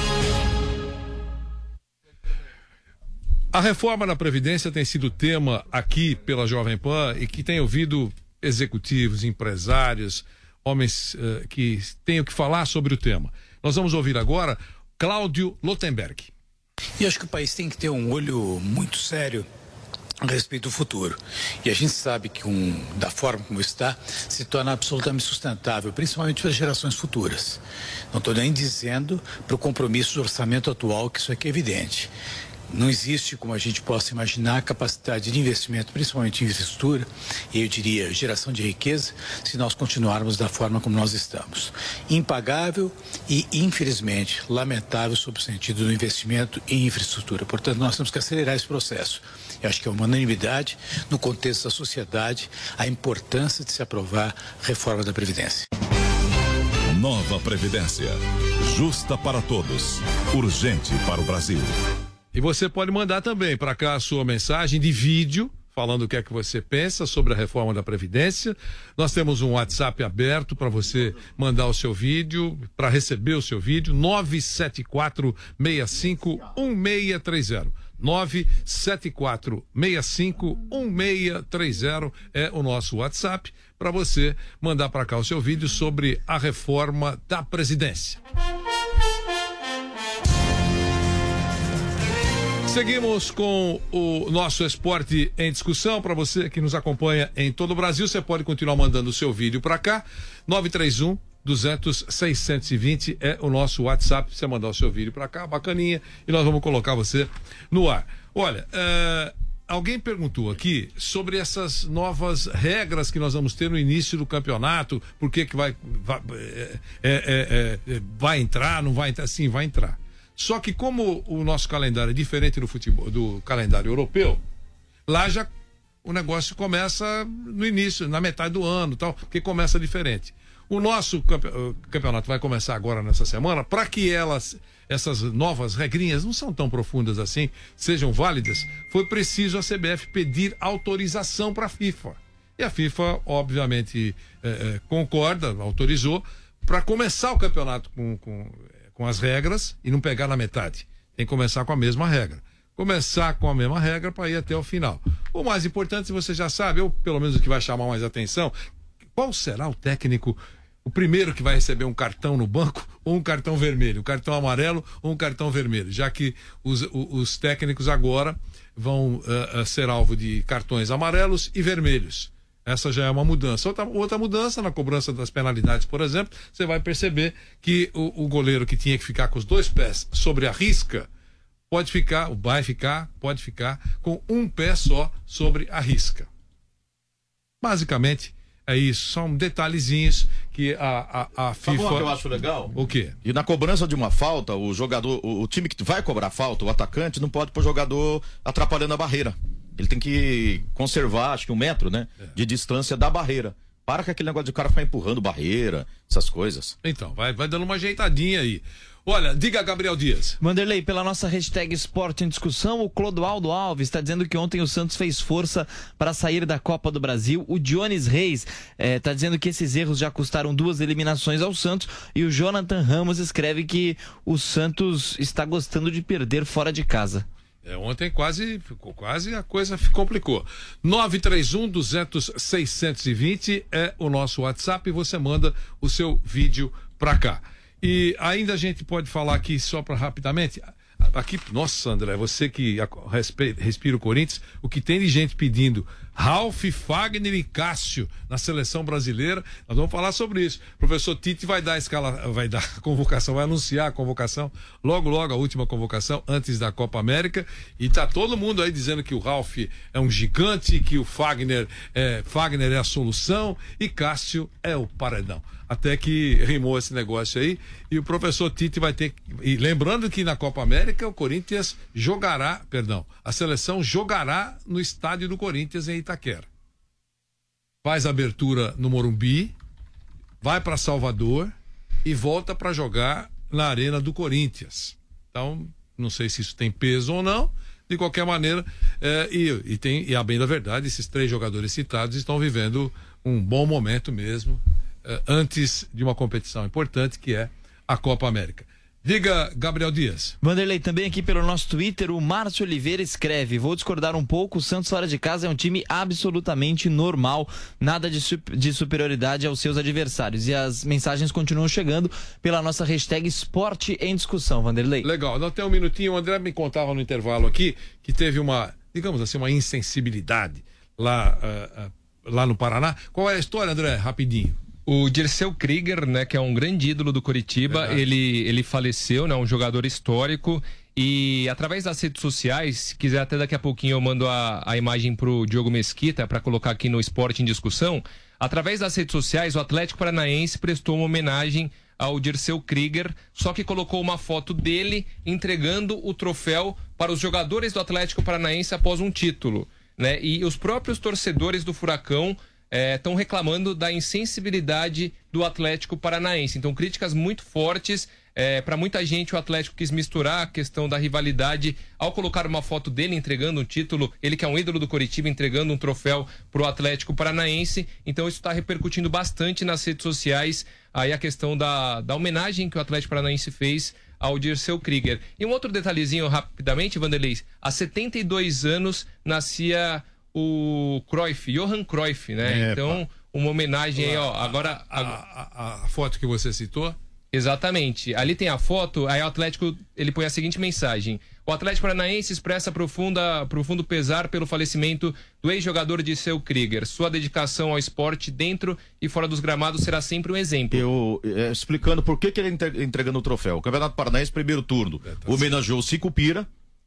A reforma da Previdência tem sido tema aqui pela Jovem Pan e que tem ouvido executivos, empresários, homens uh, que têm o que falar sobre o tema. Nós vamos ouvir agora Cláudio Lotenberg. E acho que o país tem que ter um olho muito sério a respeito do futuro. E a gente sabe que um, da forma como está, se torna absolutamente sustentável, principalmente para as gerações futuras. Não estou nem dizendo para o compromisso do orçamento atual, que isso aqui é evidente. Não existe, como a gente possa imaginar, capacidade de investimento, principalmente em infraestrutura, e eu diria geração de riqueza, se nós continuarmos da forma como nós estamos. Impagável e, infelizmente, lamentável sob o sentido do investimento em infraestrutura. Portanto, nós temos que acelerar esse processo. Eu acho que é uma unanimidade no contexto da sociedade a importância de se aprovar a reforma da Previdência. Nova Previdência. Justa para todos. Urgente para o Brasil. E você pode mandar também para cá a sua mensagem de vídeo, falando o que é que você pensa sobre a reforma da Previdência. Nós temos um WhatsApp aberto para você mandar o seu vídeo, para receber o seu vídeo, nove sete quatro, seis cinco, um seis três zero. nove sete quatro, seis cinco, um seis três zero é o nosso WhatsApp para você mandar para cá o seu vídeo sobre a reforma da Previdência. Seguimos com o nosso Esporte em Discussão. Para você que nos acompanha em todo o Brasil, você pode continuar mandando o seu vídeo para cá. nove três um, duzentos, seiscentos e vinte é o nosso WhatsApp. Você mandar o seu vídeo para cá, bacaninha, e nós vamos colocar você no ar. Olha, uh, alguém perguntou aqui sobre essas novas regras que nós vamos ter no início do campeonato. Por que que vai, vai, é, é, é, vai entrar, não vai entrar? Sim, vai entrar. Só que como o nosso calendário é diferente do futebol, do calendário europeu, lá já o negócio começa no início, na metade do ano, tal, que começa diferente. O nosso campeonato vai começar agora nessa semana, para que elas, essas novas regrinhas não são tão profundas assim, sejam válidas, foi preciso a C B F pedir autorização para a FIFA. E a FIFA, obviamente, eh, concorda, autorizou, para começar o campeonato com, com com as regras e não pegar na metade. Tem que começar com a mesma regra. Começar com a mesma regra para ir até o final. O mais importante, você já sabe, ou pelo menos o que vai chamar mais atenção, qual será o técnico, o primeiro que vai receber um cartão no banco ou um cartão vermelho, um cartão amarelo ou um cartão vermelho, já que os, os técnicos agora vão uh, uh, ser alvo de cartões amarelos e vermelhos. Essa já é uma mudança. Outra, outra mudança na cobrança das penalidades, por exemplo, você vai perceber que o, o goleiro que tinha que ficar com os dois pés sobre a risca, pode ficar, vai ficar, pode ficar com um pé só sobre a risca. Basicamente, é isso. São detalhezinhos que a, a, a FIFA... Sabe o que eu acho legal? O quê? E na cobrança de uma falta, o jogador, o, o time que vai cobrar falta, o atacante, não pode pôr o jogador atrapalhando a barreira. Ele tem que conservar, acho que um metro, né? É. De distância da barreira. Para com aquele negócio de o cara ficar empurrando barreira, essas coisas. Então, vai, vai dando uma ajeitadinha aí. Olha, diga, Gabriel Dias. Vanderlei, pela nossa hashtag Esporte em Discussão, o Clodoaldo Alves está dizendo que ontem o Santos fez força para sair da Copa do Brasil. O Dionis Reis está eh, dizendo que esses erros já custaram duas eliminações ao Santos. E o Jonathan Ramos escreve que o Santos está gostando de perder fora de casa. É, ontem quase, ficou quase, a coisa complicou. nove três um, duzentos, seiscentos e vinte é o nosso WhatsApp e você manda o seu vídeo pra cá. E ainda a gente pode falar aqui, só para rapidamente, aqui, nossa, André, você que respira o Corinthians, o que tem de gente pedindo Ralf, Fagner e Cássio na seleção brasileira, nós vamos falar sobre isso. O professor Tite vai dar a escala, vai dar a convocação, vai anunciar a convocação, logo, logo a última convocação, antes da Copa América, e tá todo mundo aí dizendo que o Ralf é um gigante, que o Fagner é, Fagner é a solução e Cássio é o paredão. Até que rimou esse negócio aí, e o professor Tite vai ter, e lembrando que na Copa América o Corinthians jogará, perdão, a seleção jogará no estádio do Corinthians em Itaquera. Faz a abertura no Morumbi, vai para Salvador e volta para jogar na Arena do Corinthians. Então, não sei se isso tem peso ou não, de qualquer maneira, é, e, e, tem, e a bem da verdade, esses três jogadores citados estão vivendo um bom momento mesmo, antes de uma competição importante que é a Copa América. Diga, Gabriel Dias. Vanderlei, também aqui pelo nosso Twitter, o Márcio Oliveira escreve: vou discordar um pouco, o Santos fora de casa é um time absolutamente normal, nada de, super, de superioridade aos seus adversários. E as mensagens continuam chegando pela nossa hashtag Esporte em Discussão, Vanderlei. Legal, nós temos um minutinho, o André me contava no intervalo aqui que teve uma digamos assim, uma insensibilidade lá, uh, uh, lá no Paraná. Qual é a história, André? Rapidinho. O Dirceu Krieger, né, que é um grande ídolo do Coritiba, ele, ele faleceu, né, um jogador histórico, e através das redes sociais, se quiser até daqui a pouquinho eu mando a, a imagem pro Diogo Mesquita para colocar aqui no Esporte em Discussão. Através das redes sociais, o Atlético Paranaense prestou uma homenagem ao Dirceu Krieger, só que colocou uma foto dele entregando o troféu para os jogadores do Atlético Paranaense após um título, né? E os próprios torcedores do Furacão estão é, reclamando da insensibilidade do Atlético Paranaense. Então, críticas muito fortes. É, para muita gente, o Atlético quis misturar a questão da rivalidade ao colocar uma foto dele entregando um título, ele que é um ídolo do Coritiba, entregando um troféu para o Atlético Paranaense. Então, isso está repercutindo bastante nas redes sociais. Aí a questão da, da homenagem que o Atlético Paranaense fez ao Dirceu Krieger. E um outro detalhezinho rapidamente, Vanderlei. Há setenta e dois anos nascia o Cruyff, Johan Cruyff, né? Epa. Então, uma homenagem aí, ó. Agora. A, a, a, a foto que você citou? Exatamente. Ali tem a foto, aí o Atlético, ele põe a seguinte mensagem: o Atlético Paranaense expressa profunda, profundo pesar pelo falecimento do ex-jogador Dirceu Krieger. Sua dedicação ao esporte dentro e fora dos gramados será sempre um exemplo. Eu, é, explicando por que, que ele está entregando o troféu. O Campeonato Paranaense, primeiro turno, é, tá homenageou o Sicupira,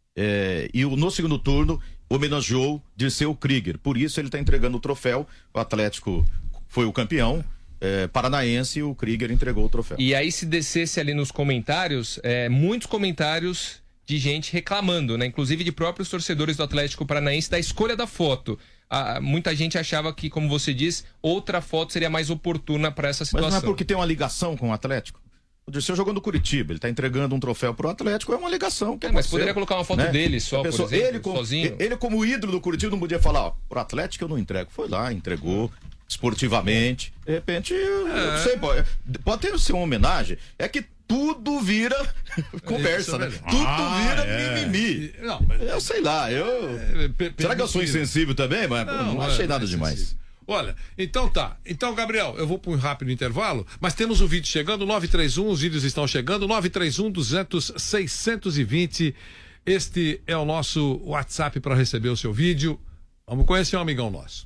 é, e o, no segundo turno homenageou Dirceu Krieger. Por isso ele está entregando o troféu. O Atlético foi o campeão. É, paranaense, o Krieger entregou o troféu. E aí, se descesse ali nos comentários, é, muitos comentários de gente reclamando, né? Inclusive de próprios torcedores do Atlético Paranaense, da escolha da foto. Ah, muita gente achava que, como você diz, outra foto seria mais oportuna para essa situação. Mas não é porque tem uma ligação com o Atlético? O Dirceu jogou no Curitiba, ele está entregando um troféu pro Atlético, é uma ligação. Que é, mas poderia colocar uma foto né? dele só, pessoa, por exemplo, ele como, sozinho. Ele como ídolo do Curitiba não podia falar, ó, pro Atlético eu não entrego. Foi lá, entregou. Esportivamente, de repente, é. não sei, pode, pode ter ser uma homenagem, é que tudo vira conversa, né? Tudo ah, vira é. mimimi. Não, mas... Eu sei lá, eu. É, será que eu sou insensível também? Mas não, não, não achei nada demais. Olha, então tá. Então, Gabriel, eu vou para um rápido intervalo, mas temos um vídeo chegando, nove três um, os vídeos estão chegando, nove três um, duzentos, seiscentos e vinte. Este é o nosso WhatsApp para receber o seu vídeo. Vamos conhecer um amigão nosso.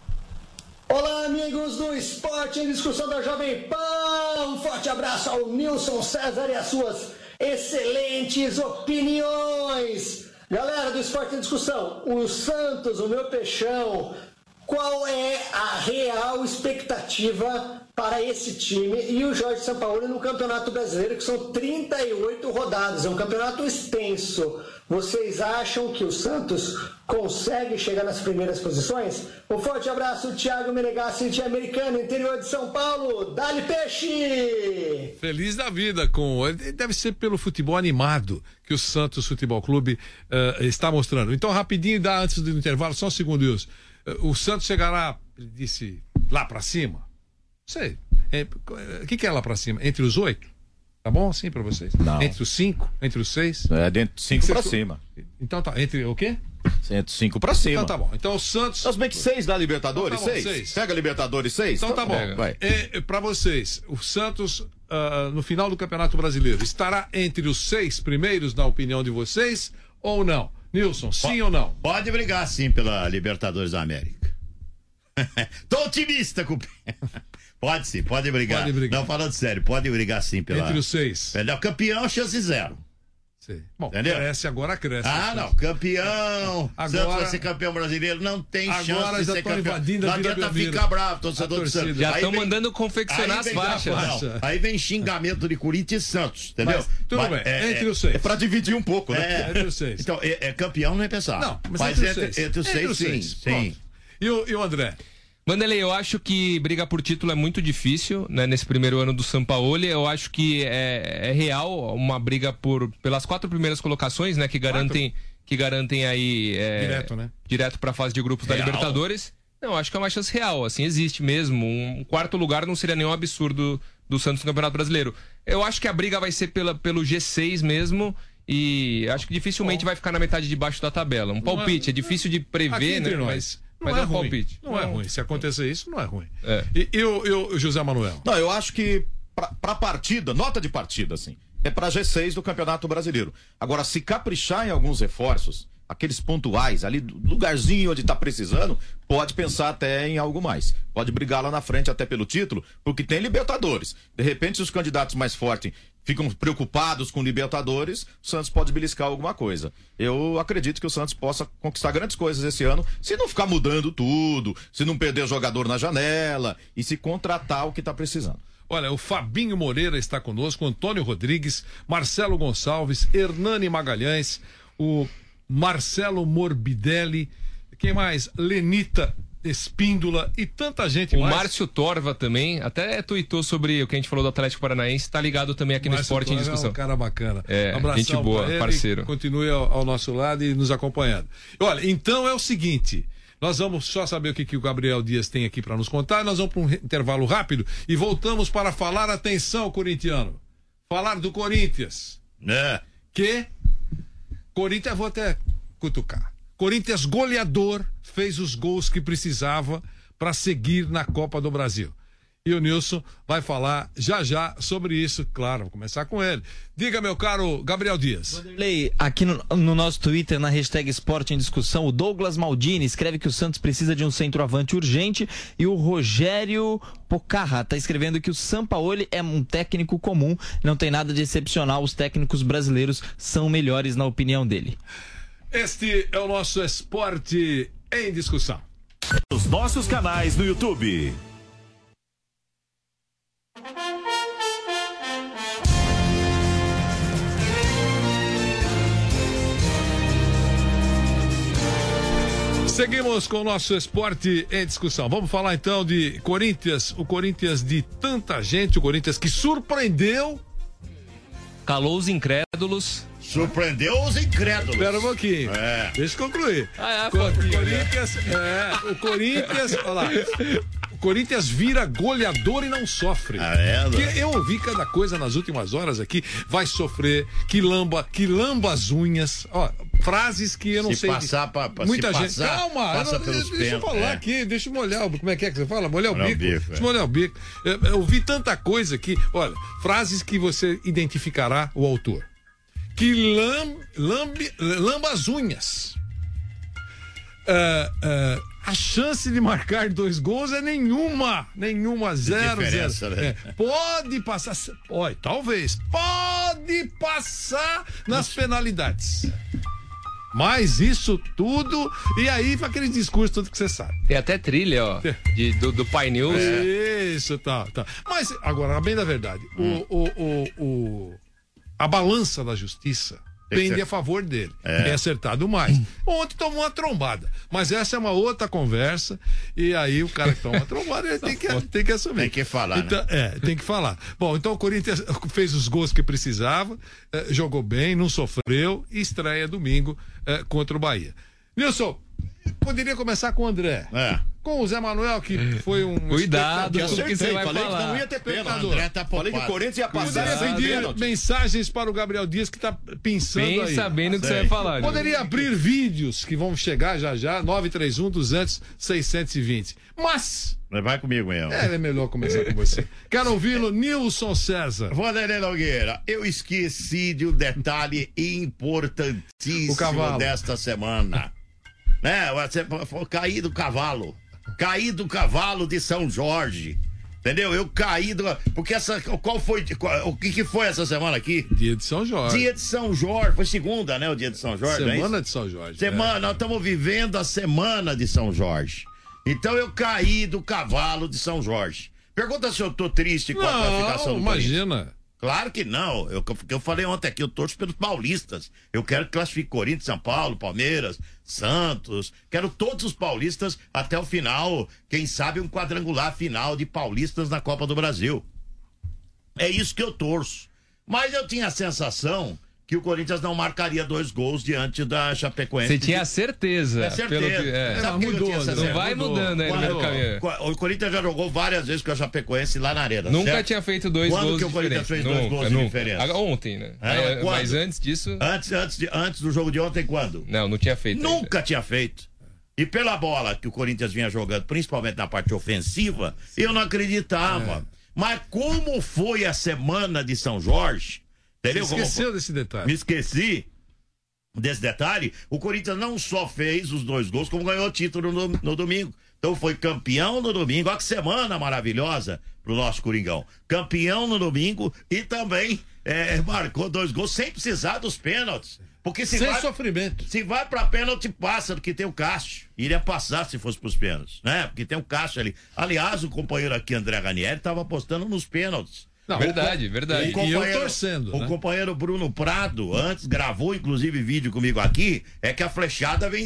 Olá, amigos do Esporte em Discussão da Jovem Pan. Um forte abraço ao Nilson César e as suas excelentes opiniões. Galera do Esporte em Discussão, o Santos, o meu peixão, qual é a real expectativa para esse time e o Jorge Sampaoli no Campeonato Brasileiro, que são trinta e oito rodadas, é um campeonato extenso. Vocês acham que o Santos consegue chegar nas primeiras posições? Um forte abraço, Thiago Menegassi, de Americana, interior de São Paulo. Dá-lhe peixe! Feliz da vida com... Deve ser pelo futebol animado que o Santos Futebol Clube uh, está mostrando. Então, rapidinho, dá antes do intervalo, só um segundo, Wilson. Uh, o Santos chegará, ele disse, lá pra cima? Não sei. É, o que, que é lá pra cima? Entre os oito? Tá bom assim pra vocês? Não. Entre os cinco? Entre os seis? É, dentro de cinco pra cima. Então tá, entre o quê? Entre cinco pra cima. Então tá bom. Então o Santos... Nós bem que seis da Libertadores, então, tá bom, seis. seis. Pega a Libertadores, seis. Então tá bom. Vai. É, pra vocês, o Santos, uh, no final do Campeonato Brasileiro, estará entre os seis primeiros, na opinião de vocês, ou não? Nilson, sim P- ou não? Pode brigar sim pela Libertadores da América. Tô otimista com... Pode sim, pode brigar. Pode brigar. Não, falando sério, pode brigar sim pela... Entre os seis. Melhor campeão, chance zero. Sim. Bom, entendeu? cresce, agora cresce. Ah, não, campeão. Agora... Santos vai ser campeão brasileiro, não tem agora chance de já ser tô campeão. invadindo Não a Vila adianta Belmiro. ficar bravo, torcedor do Santos. Já estão vem... mandando confeccionar as vem, faixas. não, aí vem xingamento de Corinthians e Santos, entendeu? Mas, tudo mas, bem, é, entre os seis. É pra dividir um pouco, né? É, entre os seis. Então, é, é campeão não é pensar. Não, mas, mas entre, entre, os seis. entre os seis, entre os sim. seis. sim. E o, e o André? Vanderlei, eu acho que brigar por título é muito difícil, né, nesse primeiro ano do Sampaoli. Eu acho que é, é real uma briga por, pelas quatro primeiras colocações, né, que garantem, que garantem aí é, direto, né? direto para a fase de grupos real. Da Libertadores. Não, acho que é uma chance real, assim, existe mesmo. Um quarto lugar não seria nenhum absurdo do Santos no Campeonato Brasileiro. Eu acho que a briga vai ser pela, pelo G seis mesmo. E acho que dificilmente Bom. vai ficar na metade de baixo da tabela. Um palpite, é, é difícil de prever, né? Mas, não mas é, é um ruim. palpite. Não, não é ruim. Se acontecer isso, não é ruim. É. E, e o, e o José Manuel? Não, eu acho que pra, pra partida, nota de partida, assim, é pra G seis do Campeonato Brasileiro. Agora, se caprichar em alguns reforços, aqueles pontuais ali, lugarzinho onde tá precisando, pode pensar até em algo mais. Pode brigar lá na frente até pelo título, porque tem Libertadores. De repente, se os candidatos mais fortes ficam preocupados com Libertadores, o Santos pode beliscar alguma coisa. Eu acredito que o Santos possa conquistar grandes coisas esse ano, se não ficar mudando tudo, se não perder jogador na janela e se contratar o que tá precisando. Olha, o Fabinho Moreira está conosco, Antônio Rodrigues, Marcelo Gonçalves, Hernani Magalhães, o Marcelo Morbidelli, quem mais? Lenita Espíndola e tanta gente o mais. O Márcio Torva também, até tuitou sobre o que a gente falou do Atlético Paranaense, tá ligado também aqui no Esporte em Discussão. É um cara bacana. É, Abração gente boa, ele, parceiro. Continue ao, ao nosso lado e nos acompanhando. Olha, então é o seguinte, nós vamos só saber o que, que o Gabriel Dias tem aqui para nos contar, nós vamos para um intervalo rápido e voltamos para falar, atenção, corintiano, falar do Corinthians. É. Que Corinthians, vou até cutucar. Corinthians goleador, fez os gols que precisava para seguir na Copa do Brasil. E o Nilson vai falar já já sobre isso, claro, vou começar com ele. Diga, meu caro Gabriel Dias. Vanderlei, aqui no, no nosso Twitter, na hashtag Esporte em Discussão, o Douglas Maldini escreve que o Santos precisa de um centroavante urgente e o Rogério Pocarra está escrevendo que o Sampaoli é um técnico comum, não tem nada de excepcional, os técnicos brasileiros são melhores na opinião dele. Este é o nosso Esporte em Discussão. Os nossos canais no YouTube. Seguimos com o nosso Esporte em Discussão. Vamos falar então de Corinthians, o Corinthians de tanta gente, o Corinthians que surpreendeu. Calou os incrédulos. Surpreendeu os incrédulos. Espera um pouquinho. É. Deixa eu concluir. Ah, é, o Corinthians, é, o Corinthians, olha lá. O Corinthians vira goleador e não sofre. Ah, é, que eu ouvi cada coisa nas últimas horas aqui. Vai sofrer, que lamba, que lamba as unhas. Ó, frases que eu não se sei. Passar pra, pra, muita se gente. Passar, Calma, passa não, pelos deixa eu pentos, falar é. aqui, deixa eu molhar. Como é que é que você fala? Molhar o molhar bico. O bico deixa eu é. molhar o bico. Eu, eu ouvi tanta coisa que, olha, frases que você identificará o autor. Que lam, lambe, lamba as unhas. Uh, uh, a chance de marcar dois gols é nenhuma. Nenhuma, zero, zero. Né? É, pode passar. Olha, talvez. Pode passar nas penalidades. Mas isso tudo. E aí, para aquele discurso, tudo que você sabe. Tem até trilha, ó. De, do, do Pai News. É. Isso, tá, tá. Mas, agora, bem da verdade, hum. o, o, o, o, a balança da justiça pende a favor dele. É. é acertado mais. Ontem tomou uma trombada. Mas essa é uma outra conversa. E aí o cara que toma uma trombada, ele tem que, tem que assumir. Tem que falar, então, né? É, tem que falar. Bom, então o Corinthians fez os gols que precisava, eh, jogou bem, não sofreu e estreia domingo eh, contra o Bahia. Nilson, poderia começar com o André. É. Com o Zé Manuel, que foi um... Cuidado com o que você vai falei falar. que não ia ter pena. André tá falei que o Corinthians ia passar. Poderia pedir mensagens para o Gabriel Dias, que está pensando Bem aí. sabendo o que você vai falar. Poderia gente. abrir vídeos que vão chegar já já, nove três um, duzentos, seiscentos e vinte. Mas... Vai comigo mesmo. É, é melhor começar com você. Quero ouvi-lo, Nilson César. Vanderlei Nogueira, eu esqueci de um detalhe importantíssimo desta semana. Né? Você caí do cavalo. Caí do cavalo de São Jorge. Entendeu? Eu caí do. Porque essa. Qual foi. Qual, o que, que foi essa semana aqui? Dia de São Jorge. Dia de São Jorge. Foi segunda, né? O dia de São Jorge. Semana é de São Jorge. Semana. É. Nós estamos vivendo a semana de São Jorge. Então eu caí do cavalo de São Jorge. Pergunta se eu tô triste com não, a classificação do imagina. Corinthians. Claro que não. Eu, eu falei ontem aqui, eu torço pelos paulistas. Eu quero que classifique Corinthians, São Paulo, Palmeiras, Santos. Quero todos os paulistas até o final. Quem sabe um quadrangular final de paulistas na Copa do Brasil. É isso que eu torço. Mas eu tinha a sensação que o Corinthians não marcaria dois gols diante da Chapecoense. Você tinha certeza. É certeza. Pelo que, é. Sabe mudou, que eu tinha não vai mudou. mudando aí no meio do caminho. O Corinthians já jogou várias vezes com a Chapecoense lá na arena. Nunca certo? tinha feito dois Quando gols que o Corinthians fez dois nunca, gols de nunca. diferença? Ontem, né? É, mas, mas antes disso... Antes, antes, de, antes do jogo de ontem, quando? Não, não tinha feito. Nunca ainda. tinha feito. E pela bola que o Corinthians vinha jogando, principalmente na parte ofensiva, eu não acreditava. É. Mas como foi a semana de São Jorge... Entendeu? Você esqueceu como... desse detalhe. Me esqueci. desse detalhe, o Corinthians não só fez os dois gols, como ganhou o título no, no domingo. Então foi campeão no domingo. Olha que semana maravilhosa pro nosso Coringão. Campeão no domingo e também é, marcou dois gols sem precisar dos pênaltis. Porque se sem vai, sofrimento. Se vai pra pênalti, passa, porque tem o Cássio. Iria passar se fosse pros pênaltis, né? Porque tem o Cássio ali. Aliás, o companheiro aqui, André Ranieri, tava apostando nos pênaltis. Não, verdade, o, verdade. O e eu torcendo. O né? companheiro Bruno Prado, antes gravou inclusive vídeo comigo aqui, é que a flechada vem.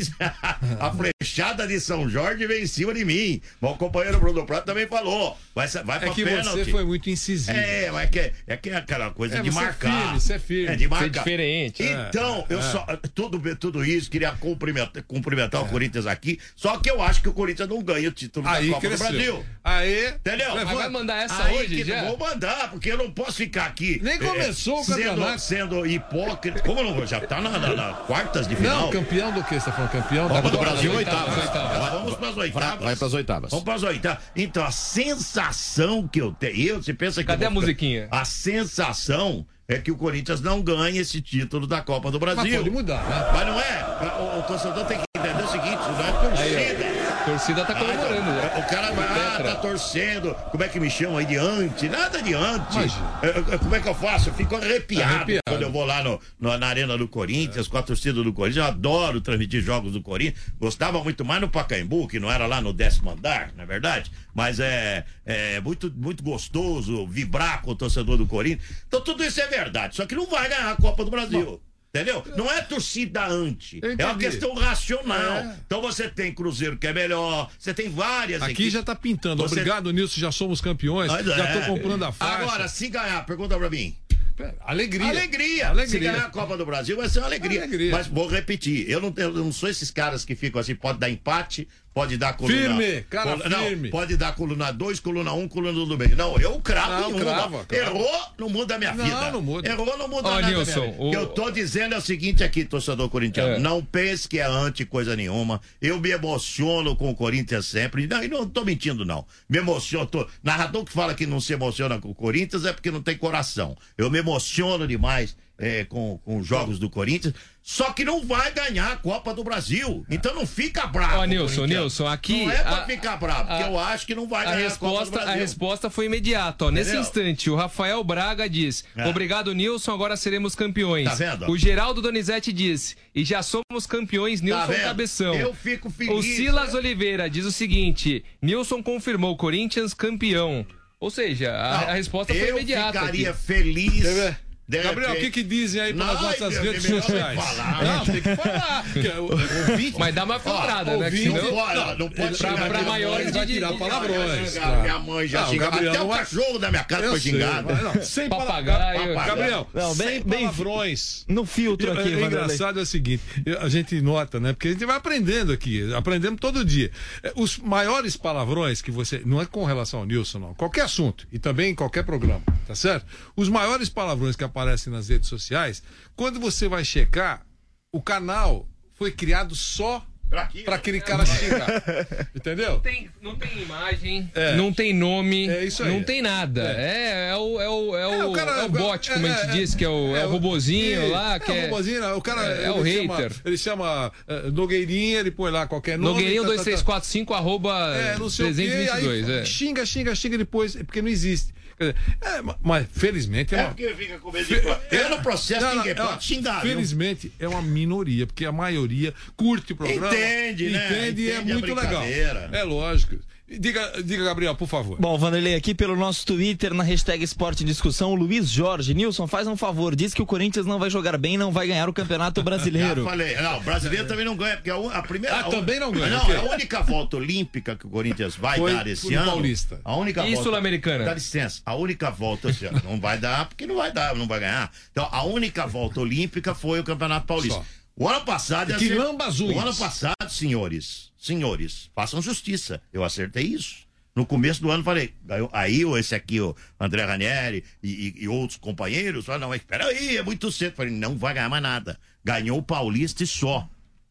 A flechada de São Jorge vem em cima de mim. Mas o companheiro Bruno Prado também falou. Vai, vai pra é que pênalti. Você foi muito incisivo. É, mas é que é, que é aquela coisa é, de marcar. É firme, você é firme. É de marcar. Ser diferente. Então, é, eu é. só. Tudo, tudo isso, queria cumprimentar, cumprimentar é. o Corinthians aqui. Só que eu acho que o Corinthians não ganha o título aí da Copa cresceu. do Brasil. Aí. Entendeu? Mas vai mandar essa aí hoje que já? Vou mandar, porque eu não posso ficar aqui. Nem começou é, o campeonato. Sendo, sendo hipócrita. Como não? Já tá na, na, na quartas de final? Não, campeão do que? Você tá falando campeão Copa da do Brasil, oitavas. oitavas. Vamos pras oitavas. Vai pras oitavas. Vamos pras oitavas. Então, a sensação que eu tenho. Eu, você pensa que. Cadê eu a vou... musiquinha? A sensação é que o Corinthians não ganha esse título da Copa do Brasil. Mas pode mudar, né? Mas não é. O, o torcedor tem que entender o seguinte: não é torcida. A torcida tá comemorando, né? O cara vai, ah, tá torcendo. Como é que me chamam aí de ante? Nada de ante. É, como é que eu faço? Eu fico arrepiado, arrepiado. quando eu vou lá no, no, na Arena do Corinthians, é. com a torcida do Corinthians. Eu adoro transmitir jogos do Corinthians. Gostava muito mais no Pacaembu, que não era lá no décimo andar, não é verdade? Mas é, é muito, muito gostoso vibrar com o torcedor do Corinthians. Então tudo isso é verdade. Só que não vai ganhar a Copa do Brasil. Bom, entendeu? Não é torcida anti, é uma questão racional. É. Então você tem Cruzeiro que é melhor, você tem várias Aqui equipes. já tá pintando. Você... Obrigado, Nilson, já somos campeões. Mas já é. tô comprando a faixa. Agora, se ganhar, pergunta pra mim. Alegria. Alegria. Alegria. Se ganhar a Copa do Brasil vai ser uma alegria. alegria. Mas vou repetir, eu não, tenho, eu não sou esses caras que ficam assim, pode dar empate, pode dar coluna... Firme, cara coluna, firme. Não, pode dar coluna dois, coluna um, coluna do meio. Não, eu cravo não, em uma. Crava, crava. Errou, não muda a minha não, vida. Não, não muda. Errou, não muda oh, nada. Nilson, o que eu tô dizendo é o seguinte aqui, torcedor corintiano. É. Não pense que é anti coisa nenhuma. Eu me emociono com o Corinthians sempre. Não, e não tô mentindo, não. Me emociono. Tô... Narrador que fala que não se emociona com o Corinthians é porque não tem coração. Eu me emociono demais é, com, com os jogos do Corinthians. Só que não vai ganhar a Copa do Brasil. Então não fica bravo. Ó, oh, Nilson, Nilson, aqui. Não é pra a, ficar bravo, porque a, eu acho que não vai a ganhar resposta, a Copa do Brasil. A resposta foi imediata, ó. Nesse Entendeu? instante, o Rafael Braga diz: é. Obrigado, Nilson, agora seremos campeões. Tá vendo? O Geraldo Donizete diz: E já somos campeões, Nilson tá Cabeção. Eu fico feliz. O Silas né? Oliveira diz o seguinte: Nilson confirmou Corinthians campeão. Ou seja, a, não, a resposta foi imediata. Eu ficaria aqui. feliz. De Gabriel, o que, que dizem aí pelas não, nossas meu, redes melhor sociais? Falar. Não, tem que falar. Ouvinte, mas dá uma filtrada, ó, né? Ouvinte, não, não, não pode pra, pra maiores vai tirar de, palavrões. De, claro. Minha mãe já xingou. Até o vai... cachorro da minha casa foi xingado. Sem papagaio. Gabriel, não, bem, sem bem palavrões. No filtro aqui, é, é engraçado é o seguinte, a gente nota, né? Porque a gente vai aprendendo aqui, aprendemos todo dia. Os maiores palavrões que você, não é com relação ao Nilson, não, qualquer assunto, e também em qualquer programa, tá certo? Os maiores palavrões que aparecem nas redes sociais, quando você vai checar, o canal foi criado só para aquele cara xingar. Entendeu? Não tem, não tem imagem, é. não tem nome, é isso aí. não tem nada. É, é, é o, é o, é o, é o, cara, é o bot, como é, a gente é, diz, que é o, é, é o robozinho é, lá. Que é, é o robozinho, o cara é, é o hater. Chama, ele chama uh, Nogueirinha, ele põe lá qualquer nome. Nogueirinho dois três quatro cinco arroba trezentos e vinte e dois. É. Xinga, xinga, xinga depois, porque não existe. É, mas felizmente é, é uma... porque fica com medo de... Eu no processo não, ninguém não, pode xingar. Felizmente viu? É uma minoria, porque a maioria curte o programa. Entende, né? Entende e é muito legal. É lógico. Diga, diga, Gabriel, por favor. Bom, Vanderlei, aqui pelo nosso Twitter, na hashtag Esporte em Discussão, o Luiz Jorge. Nilson, faz um favor, diz que o Corinthians não vai jogar bem, não vai ganhar o Campeonato Brasileiro. Já falei, não, o brasileiro também não ganha, porque a, a primeira... Ah, a, também não ganha. Não, okay. a única volta olímpica que o Corinthians vai Foi dar esse ano... Paulista. A única e volta... Sul-Americana. Dá licença, a única volta esse ano não vai dar, porque não vai dar, não vai ganhar. Então, a única volta olímpica foi o Campeonato Paulista. Só. O ano passado... Que lamba azul. O ano passado, senhores, senhores, façam justiça. Eu acertei isso. No começo do ano falei, aí esse aqui, o André Ranieri e, e, e outros companheiros, falaram, não, espera aí, é muito cedo. Falei, não vai ganhar mais nada. Ganhou o Paulista e só.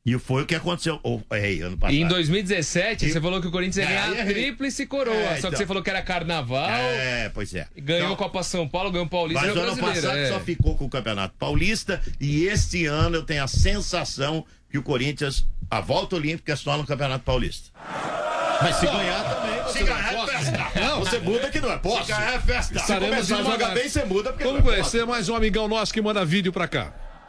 E foi o que aconteceu oh, é, ano passado. E em dois mil e dezessete, e... você falou que o Corinthians ia ganhar é, a tríplice coroa. É, só então... que você falou que era carnaval. É, pois é. Ganhou então, a Copa São Paulo, ganhou o Paulista. Mas e o ano passado é. só ficou com o Campeonato Paulista. E este ano eu tenho a sensação que o Corinthians, a volta olímpica, é só no Campeonato Paulista. Mas se ganhar também, você se ganhar é festa. Não, você muda que não é posse. Se ganhar é festa. Se começar a jogar bem, você muda porque Vamos conhecer mais um amigão nosso que manda vídeo pra cá.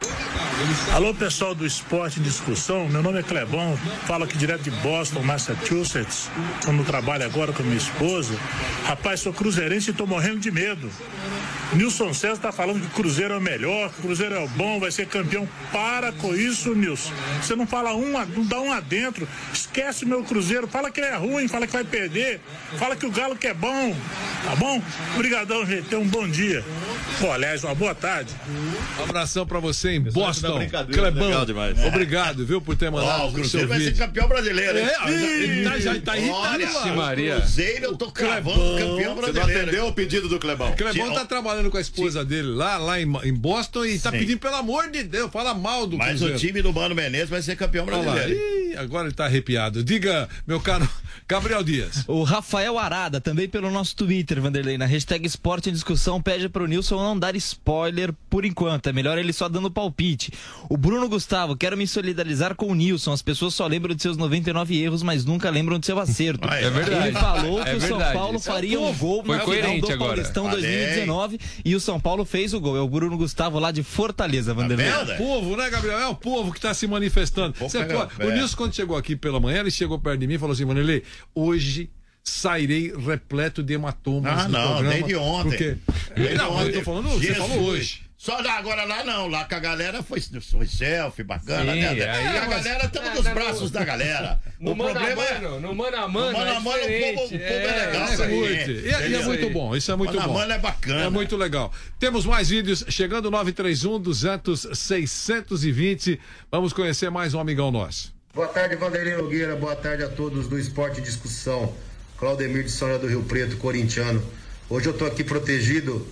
Alô, pessoal do Esporte em Discussão, meu nome é Clebão, falo aqui direto de Boston, Massachusetts, estou no trabalho agora com minha esposa. Rapaz, sou cruzeirense e estou morrendo de medo. Nilson César está falando que o Cruzeiro é o melhor, que o Cruzeiro é o bom, vai ser campeão. Para com isso, Nilson. Você não fala um, não dá um adentro. Esquece o meu Cruzeiro, fala que ele é ruim, fala que vai perder, fala que o Galo que é bom, tá bom? Obrigadão, gente, tenha um bom dia. Pô, aliás, uma boa tarde. Um abração pra você em Boston, Clebão. Obrigado, viu, por ter mandado oh, o Cruzeiro vai vídeo. ser campeão brasileiro. É, ele tá, já tá irritado. Olha, Maria. Cruzeiro, eu tô cravando campeão Você não brasileiro. atendeu o pedido do Clebão. O Clebão tá trabalhando com a esposa Sim. dele lá, lá em, em Boston e tá Sim. pedindo, pelo amor de Deus, fala mal do Mas Cruzeiro. Mas o time do Mano Menezes vai ser campeão brasileiro. Ih, agora ele tá arrepiado. Diga, meu caro Gabriel Dias. O Rafael Arada, também pelo nosso Twitter, Vanderlei, na hashtag Esporte em Discussão, pede pro Nilson não dar spoiler por enquanto. É melhor ele só dando palpite. O Bruno Gustavo, quero me solidarizar com o Nilson. As pessoas só lembram de seus noventa e nove erros, mas nunca lembram de seu acerto. É verdade. Ele falou que é o São verdade. Paulo faria um gol Foi na final do agora. Paulistão dois mil e dezenove e o São Paulo fez o gol. É o Bruno Gustavo lá de Fortaleza, Vanderlei. É o povo, né, Gabriel? É o povo que tá se manifestando. Você pode... O Nilson, quando chegou aqui pela manhã, ele chegou perto de mim e falou assim, Vanderlei, hoje sairei repleto de hematomas. Ah, não, programa, desde ontem. Porque... Desde não, ontem. eu tô falando, você Jesus. falou hoje. Só lá, agora lá não, lá com a galera foi, foi selfie, bacana, Sim, né? aí, E a mas... galera estamos ah, nos não, braços não, da galera. No o mano problema a é. mano, no mano a mano, no mano a mano, é o povo, o povo é, é legal. É, muito. E, e é muito bom, isso é muito mano bom. Mano a mano é bacana. É muito legal. Temos mais vídeos chegando nove três um, duzentos, seiscentos e vinte. Vamos conhecer mais um amigão nosso. Boa tarde, Vanderlei Nogueira. Boa tarde a todos do Esporte em Discussão. Claudemir de São José do Rio Preto, corintiano. Hoje eu tô aqui protegido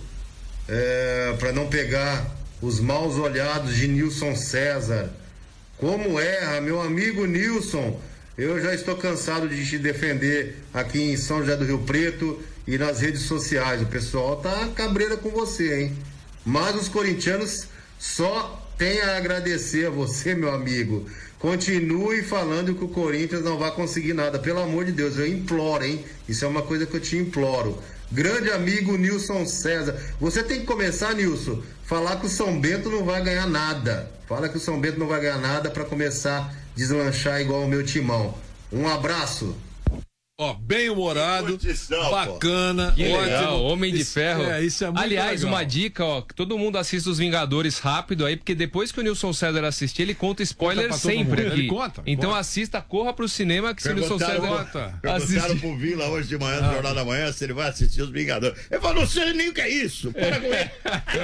é, para não pegar os maus olhados de Nilson César. Como erra, meu amigo Nilson. Eu já estou cansado de te defender aqui em São José do Rio Preto e nas redes sociais. O pessoal tá cabreira com você, hein? Mas os corintianos só têm a agradecer a você, meu amigo. Continue falando que o Corinthians não vai conseguir nada. Pelo amor de Deus, eu imploro, hein? Isso é uma coisa que eu te imploro. Grande amigo Nilson César. Você tem que começar, Nilson, falar que o São Bento não vai ganhar nada. Fala que o São Bento não vai ganhar nada para começar a deslanchar igual o meu timão. Um abraço. Ó, bem humorado, Curtição, bacana, que ótimo. Legal, Homem de Isso- Ferro. É, isso é muito Aliás, legal. uma dica, ó, que todo mundo assista os Vingadores rápido aí, porque depois que o Nilson César assistir, ele conta spoiler Conta pra todo sempre mundo. aqui. Ele conta, então conta. assista, corra pro cinema que se o Nilson Perguntaram, César perguntaram assistir. pro Vila hoje de manhã, no Jornal da Manhã, se ele vai assistir Os Vingadores. Eu falo, não sei nem o que é isso. Para com ele.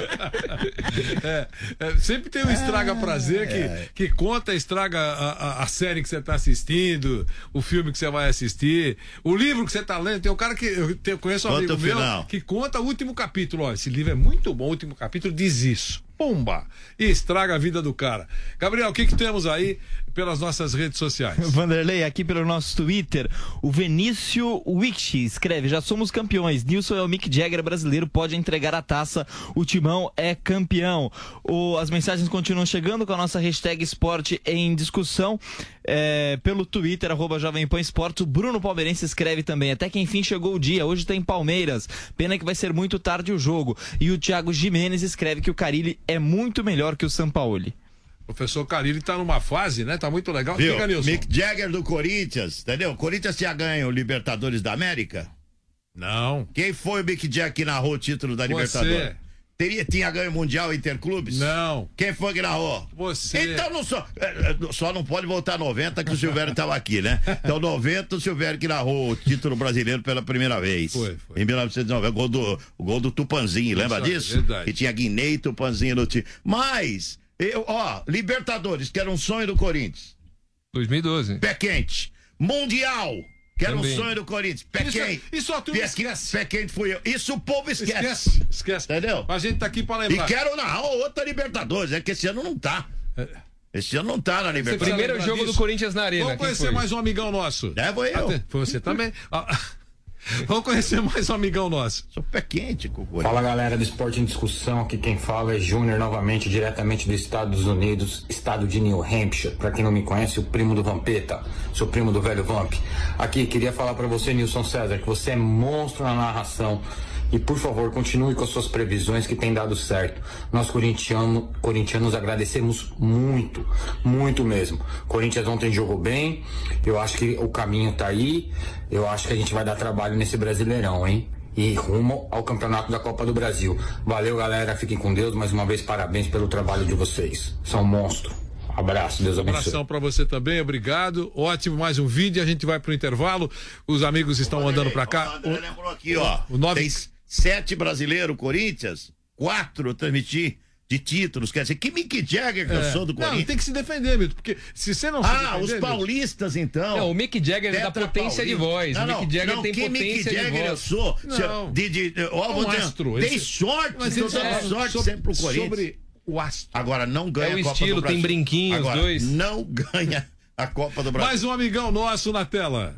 É, é, sempre tem um estraga prazer que, que conta, estraga a, a, a série que você está assistindo, o filme que você vai assistir, o livro que você está lendo. Tem um cara que eu, te- eu conheço um Conta amigo o meu final. que conta o último capítulo. Ó, esse livro é muito bom, o último capítulo diz isso. Pumba! E estraga a vida do cara. Gabriel, o que, que temos aí pelas nossas redes sociais? Vanderlei, aqui pelo nosso Twitter, o Vinícius Wixi escreve: já somos campeões. Nilson é o Mick Jagger brasileiro, pode entregar a taça. O Timão é campeão. O, as mensagens continuam chegando com a nossa hashtag Esporte em Discussão. É, pelo Twitter, arroba Jovem Pan Esportes. O Bruno Palmeirense escreve também: até que enfim chegou o dia. Hoje tem Palmeiras. Pena que vai ser muito tarde o jogo. E o Thiago Jimenez escreve que o Carille é muito melhor que o Sampaoli. O professor Carille tá numa fase, né? Tá muito legal. Viu? Fica, Nilson. Mick Jagger do Corinthians, entendeu? O Corinthians tinha ganho o Libertadores da América? Não. Quem foi o Mick Jagger que narrou o título da Você. Libertadores? Teria, tinha ganho o Mundial Interclubes? Não. Quem foi que narrou? Você. Então não só, é, é, só não pode voltar noventa que o Silvério estava aqui, né? Então noventa o Silvério que narrou o título brasileiro pela primeira vez. Foi, foi. Em mil novecentos e noventa, o gol do, o gol do Tupanzinho, lembra Isso, é disso? verdade. Que tinha Guiné e Tupanzinho no time. Mas, eu, ó, Libertadores, que era um sonho do Corinthians. dois mil e doze. Pé quente. Mundial, que era Também. um sonho do Corinthians. Pé Isso, quente. isso a turma Pé- esquece. Pé quente fui eu. Isso o povo esquece. Esquece, esquece. Entendeu? A gente tá aqui pra E lembrar. quero narrar outra Libertadores, é que esse ano não tá. Esse ano não tá na Libertadores. Primeiro jogo do Corinthians na Arena. Vamos conhecer foi? mais um amigão nosso. É, foi eu. Até, foi você também. Ah, vamos conhecer mais um amigão nosso. Sou pé quente, Cucu. Fala galera do Esporte em Discussão, aqui quem fala é Júnior novamente, diretamente dos Estados Unidos, estado de New Hampshire. Pra quem não me conhece, o primo do Vampeta, sou primo do velho Vamp. Aqui, queria falar pra você, Nilson César, que você é monstro na narração. E por favor, continue com as suas previsões que tem dado certo. Nós corintiano, corintianos agradecemos muito, muito mesmo. Corinthians ontem jogou bem, eu acho que o caminho tá aí, eu acho que a gente vai dar trabalho nesse Brasileirão, hein? E rumo ao campeonato da Copa do Brasil. Valeu, galera, fiquem com Deus, mais uma vez parabéns pelo trabalho de vocês. São monstro. Abraço, Deus abençoe. Abração pra você também, obrigado. Ótimo, mais um vídeo, a gente vai pro intervalo. Os amigos estão mandando pra cá. O André lembrou aqui, ó. O nove... Tem sete brasileiros, Corinthians, quatro transmitir de títulos. Quer dizer, que Mick Jagger que eu sou do Corinthians. Não, tem que se defender, Milton, porque se você não se Ah, defender, os paulistas, então. Não, o Mick Jagger é da potência de voz. Não, o Mick não, Jagger não, tem que potência Mick de Jagger voz. eu sou. Não. De, de, de, ó, É um vou dizer, astro, dei esse- sorte, Mas tô esse dando é sorte sobre- sempre pro Corinthians. sobre o astro. Agora não ganha É o a Copa estilo, do Brasil. tem brinquinhos, Agora, dois. não ganha a Copa do Brasil. Mais um amigão nosso na tela.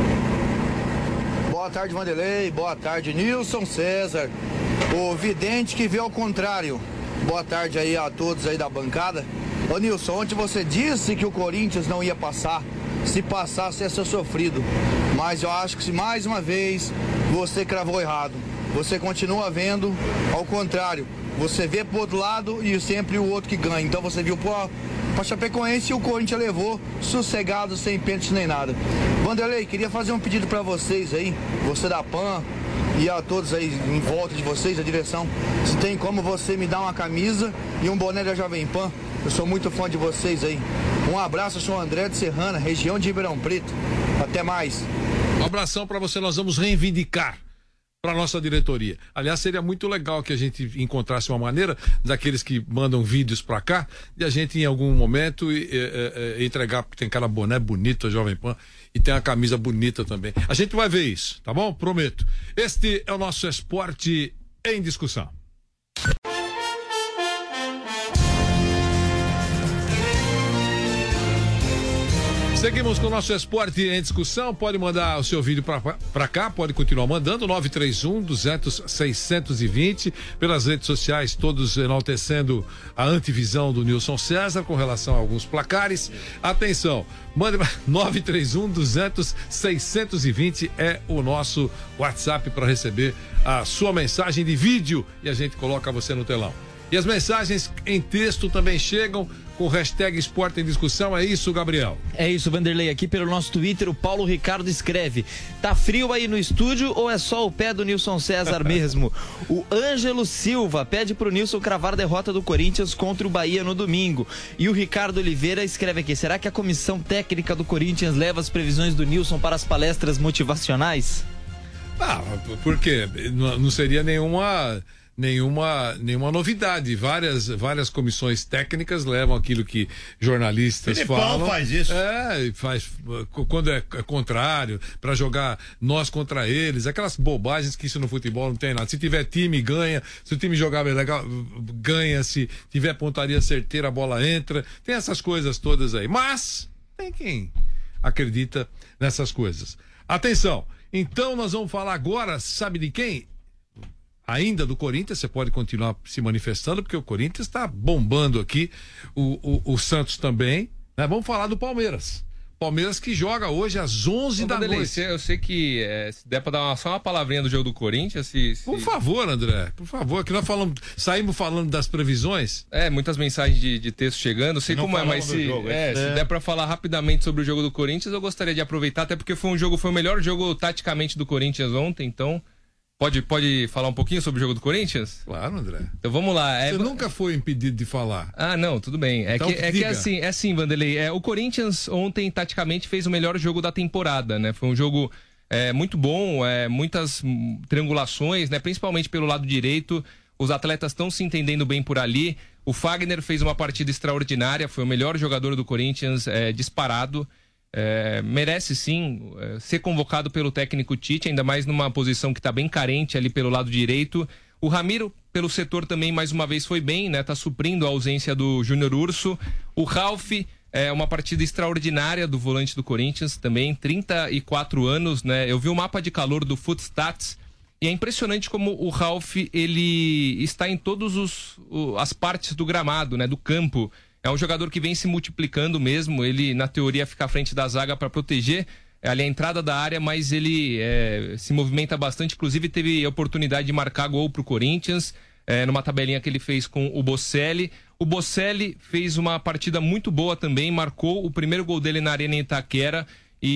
Boa tarde, Vanderlei. Boa tarde, Nilson César. O vidente que vê ao contrário. Boa tarde aí a todos aí da bancada. Ô Nilson, ontem você disse que o Corinthians não ia passar. Se passasse ia ser sofrido. Mas eu acho que se mais uma vez você cravou errado. Você continua vendo ao contrário. Você vê pro outro lado e sempre o outro que ganha. Então você viu pro, pra Chapecoense e o Corinthians levou sossegado, sem pênalti nem nada. Vanderlei, queria fazer um pedido pra vocês aí, você da Pan e a todos aí em volta de vocês, a direção. Se tem como você me dar uma camisa e um boné da Jovem Pan, eu sou muito fã de vocês aí. Um abraço, eu sou o André de Serrana, região de Ribeirão Preto. Até mais. Um abração pra você, nós vamos reivindicar para nossa diretoria. Aliás, seria muito legal que a gente encontrasse uma maneira daqueles que mandam vídeos para cá, de a gente em algum momento e, e, e, entregar, porque tem cara boné bonito, a Jovem Pan, e tem uma camisa bonita também. A gente vai ver isso, tá bom? Prometo. Este é o nosso Esporte em Discussão. Seguimos com o nosso Esporte em Discussão. Pode mandar o seu vídeo para cá, pode continuar mandando. nove três um, duzentos, seiscentos e vinte. Pelas redes sociais, todos enaltecendo a antivisão do Nilson César com relação a alguns placares. Atenção, mande nove três um, duzentos, seiscentos e vinte é o nosso WhatsApp para receber a sua mensagem de vídeo e a gente coloca você no telão. E as mensagens em texto também chegam com o hashtag Esporte em Discussão. É isso, Gabriel? É isso, Vanderlei. Aqui pelo nosso Twitter, o Paulo Ricardo escreve: tá frio aí no estúdio ou é só o pé do Nilson César mesmo? O Ângelo Silva pede pro Nilson cravar a derrota do Corinthians contra o Bahia no domingo. E o Ricardo Oliveira escreve aqui: será que a comissão técnica do Corinthians leva as previsões do Nilson para as palestras motivacionais? Ah, por quê? Não, não seria nenhuma... Nenhuma, nenhuma novidade. Várias, várias comissões técnicas levam aquilo que jornalistas Filipão falam. faz isso. É, faz quando é contrário, para jogar nós contra eles, aquelas bobagens que isso no futebol não tem nada. Se tiver time, ganha. Se o time jogar bem legal, ganha. Se tiver pontaria certeira, a bola entra. Tem essas coisas todas aí. Mas tem quem acredita nessas coisas. Atenção! Então nós vamos falar agora, sabe de quem? Ainda do Corinthians, você pode continuar se manifestando, porque o Corinthians está bombando aqui, o, o, o Santos também, né? Vamos falar do Palmeiras. Palmeiras que joga hoje às onze da Vanderlei, noite. Eu sei que é, se der pra dar uma, só uma palavrinha do jogo do Corinthians, se, se... Por favor, André, por favor, que nós falamos, saímos falando das previsões. É, muitas mensagens de, de texto chegando, sei Não como é, mas se, jogo, é, é. se der pra falar rapidamente sobre o jogo do Corinthians, eu gostaria de aproveitar, até porque foi um jogo, foi o melhor jogo taticamente do Corinthians ontem, então... Pode, pode falar um pouquinho sobre o jogo do Corinthians? Claro, André. Então vamos lá. Você é... nunca foi impedido de falar. Ah, não, tudo bem. É Então, que é que diga. assim, é assim, Vanderlei. É, o Corinthians ontem, taticamente, fez o melhor jogo da temporada, né? Foi um jogo é, muito bom, é, muitas hum, triangulações, né? Principalmente pelo lado direito. Os atletas estão se entendendo bem por ali. O Fagner fez uma partida extraordinária, foi o melhor jogador do Corinthians, é, disparado. É, merece sim é, ser convocado pelo técnico Tite, ainda mais numa posição que está bem carente ali pelo lado direito. O Ramiro pelo setor também, mais uma vez, foi bem, né? Tá suprindo a ausência do Júnior Urso. O Ralf, é uma partida extraordinária do volante do Corinthians, também, trinta e quatro anos, né? Eu vi o mapa de calor do Footstats e é impressionante como o Ralf, ele está em todas as partes do gramado, né? Do campo. É um jogador que vem se multiplicando mesmo, ele, na teoria, fica à frente da zaga para proteger ali a entrada da área, mas ele é, se movimenta bastante, inclusive teve a oportunidade de marcar gol pro Corinthians, é, numa tabelinha que ele fez com o Bocelli. O Bocelli fez uma partida muito boa também, marcou o primeiro gol dele na Arena Itaquera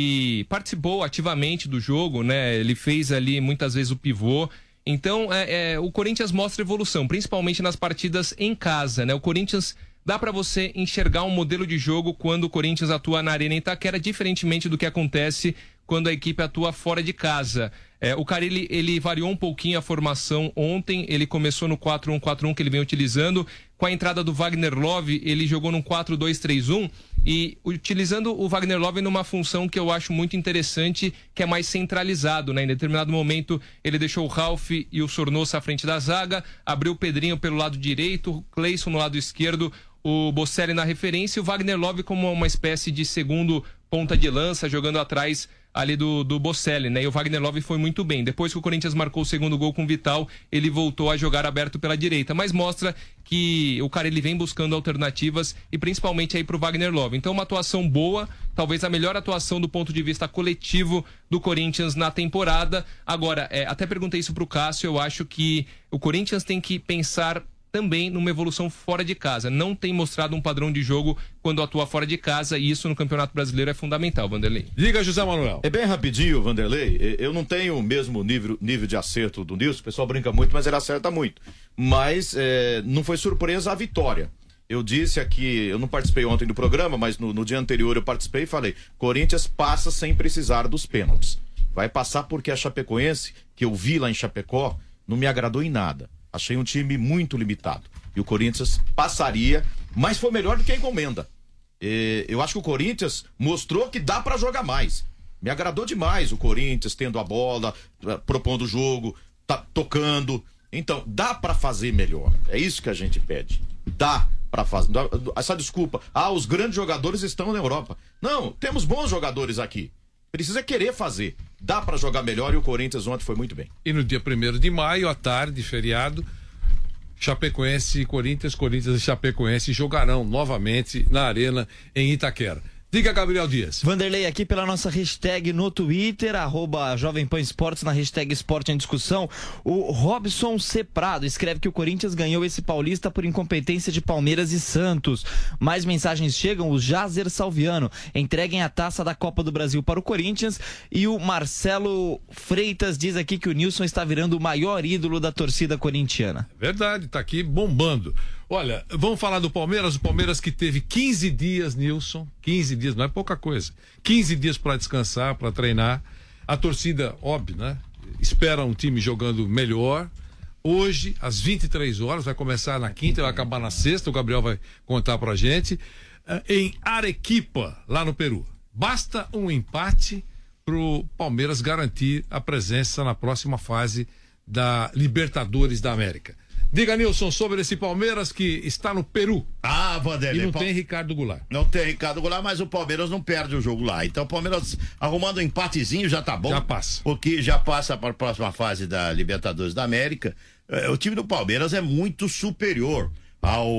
e participou ativamente do jogo, né? Ele fez ali muitas vezes o pivô. Então, é, é, o Corinthians mostra evolução, principalmente nas partidas em casa, né? O Corinthians... Dá para você enxergar um modelo de jogo quando o Corinthians atua na Arena Itaquera, diferentemente do que acontece quando a equipe atua fora de casa. É, o Carille, ele variou um pouquinho a formação ontem, ele começou no quatro um quatro um que ele vem utilizando, com a entrada do Wagner Love, ele jogou num quatro dois três um e utilizando o Wagner Love numa função que eu acho muito interessante, que é mais centralizado, né? Em determinado momento ele deixou o Ralf e o Sornosa à frente da zaga, abriu o Pedrinho pelo lado direito, o Cleison no lado esquerdo, o Bocelli na referência e o Wagner Love como uma espécie de segundo ponta de lança, jogando atrás ali do, do Bocelli, né? E o Wagner Love foi muito bem. Depois que o Corinthians marcou o segundo gol com o Vital, ele voltou a jogar aberto pela direita, mas mostra que o cara ele vem buscando alternativas e principalmente aí pro Wagner Love. Então uma atuação boa, talvez a melhor atuação do ponto de vista coletivo do Corinthians na temporada. Agora, é, até perguntei isso pro Cássio, eu acho que o Corinthians tem que pensar também numa evolução fora de casa. Não tem mostrado um padrão de jogo quando atua fora de casa e isso no Campeonato Brasileiro é fundamental, Vanderlei. Diga, José Manuel. É bem rapidinho, Vanderlei. Eu não tenho o mesmo nível, nível de acerto do Nilson. O pessoal brinca muito, mas ele acerta muito. Mas é, não foi surpresa a vitória. Eu disse aqui, eu não participei ontem do programa, mas no, no dia anterior eu participei e falei, Corinthians passa sem precisar dos pênaltis. Vai passar porque a Chapecoense, que eu vi lá em Chapecó, não me agradou em nada. Achei um time muito limitado. E o Corinthians passaria, mas foi melhor do que a encomenda. E eu acho que o Corinthians mostrou que dá pra jogar mais. Me agradou demais o Corinthians tendo a bola, propondo o jogo, tá tocando. Então, dá pra fazer melhor. É isso que a gente pede. Dá pra fazer. Essa desculpa. Ah, os grandes jogadores estão na Europa. Não, temos bons jogadores aqui. Precisa querer fazer. Dá pra jogar melhor e o Corinthians ontem foi muito bem. E no dia primeiro de maio, à tarde, feriado, Chapecoense e Corinthians, Corinthians e Chapecoense jogarão novamente na Arena em Itaquera. Diga, Gabriel Dias. Vanderlei, aqui pela nossa hashtag no Twitter, arroba Jovem Pan Esportes, na hashtag Esporte em Discussão, o Robson C. Prado escreve que o Corinthians ganhou esse Paulista por incompetência de Palmeiras e Santos. Mais mensagens chegam, o Jazer Salviano, entreguem a taça da Copa do Brasil para o Corinthians, e o Marcelo Freitas diz aqui que o Nilson está virando o maior ídolo da torcida corintiana. Verdade, tá aqui bombando. Olha, vamos falar do Palmeiras, o Palmeiras que teve quinze dias, Nilson, quinze dias, não é pouca coisa, quinze dias para descansar, para treinar. A torcida, óbvio, né? Espera um time jogando melhor. Hoje, às vinte e três horas, vai começar na quinta e vai acabar na sexta, o Gabriel vai contar pra gente, em Arequipa, lá no Peru. Basta um empate pro Palmeiras garantir a presença na próxima fase da Libertadores da América. Diga, Nilson, sobre esse Palmeiras que está no Peru. Ah, Vanderlei. E não pa... tem Ricardo Goulart. Não tem Ricardo Goulart, mas o Palmeiras não perde o jogo lá. Então o Palmeiras arrumando um empatezinho já tá bom. Já passa. Porque já passa para a próxima fase da Libertadores da América. O time do Palmeiras é muito superior ao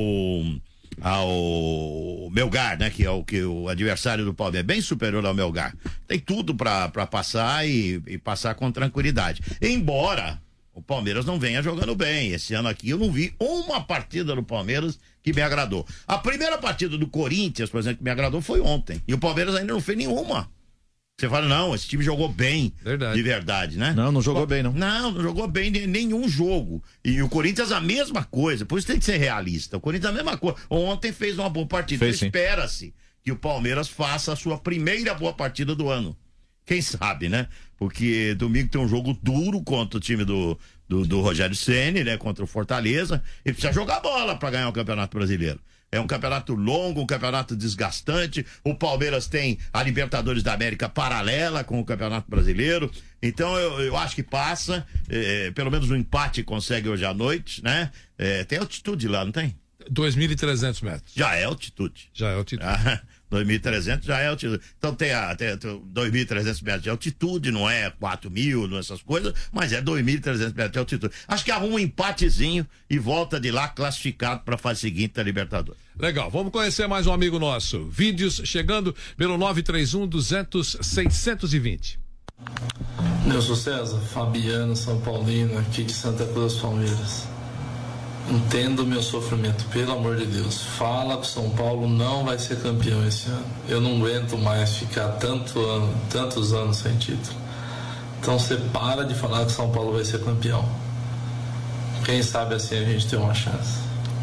ao Melgar, né? Que é o que o adversário do Palmeiras é bem superior ao Melgar. Tem tudo para passar e, e passar com tranquilidade. Embora o Palmeiras não venha jogando bem. Esse ano aqui eu não vi uma partida do Palmeiras que me agradou. A primeira partida do Corinthians, por exemplo, que me agradou foi ontem. E o Palmeiras ainda não fez nenhuma. Você fala, não, esse time jogou bem. Verdade. De verdade, né? Não, não jogou bem, não. Não, não jogou bem em nenhum jogo. E o Corinthians a mesma coisa. Por isso tem que ser realista. O Corinthians a mesma coisa. Ontem fez uma boa partida. Então, espera-se que o Palmeiras faça a sua primeira boa partida do ano. Quem sabe, né? Porque domingo tem um jogo duro contra o time do, do, do Rogério Ceni, né? Contra o Fortaleza. Ele precisa jogar bola para ganhar o Campeonato Brasileiro. É um campeonato longo, um campeonato desgastante. O Palmeiras tem a Libertadores da América paralela com o Campeonato Brasileiro. Então eu, eu acho que passa, é, pelo menos um empate consegue hoje à noite, né? É, tem altitude lá, não tem? dois mil e trezentos metros. Já é altitude. Já é altitude. Ah, dois mil e trezentos já é altitude. Então tem, a, tem, tem dois mil e trezentos metros de altitude, não é quatro mil, não é essas coisas, mas é dois mil e trezentos metros de altitude. Acho que arruma um empatezinho e volta de lá classificado para a fase seguinte da Libertadores. Legal, vamos conhecer mais um amigo nosso. Vídeos chegando pelo nove três um, duzentos, seiscentos e vinte. Nilson César, Fabiano, São Paulino, aqui de Santa Cruz dos Palmeiras. Entenda o meu sofrimento, pelo amor de Deus. Fala que o São Paulo não vai ser campeão esse ano. Eu não aguento mais ficar tanto ano, tantos anos sem título. Então você para de falar que o São Paulo vai ser campeão. Quem sabe assim a gente tem uma chance.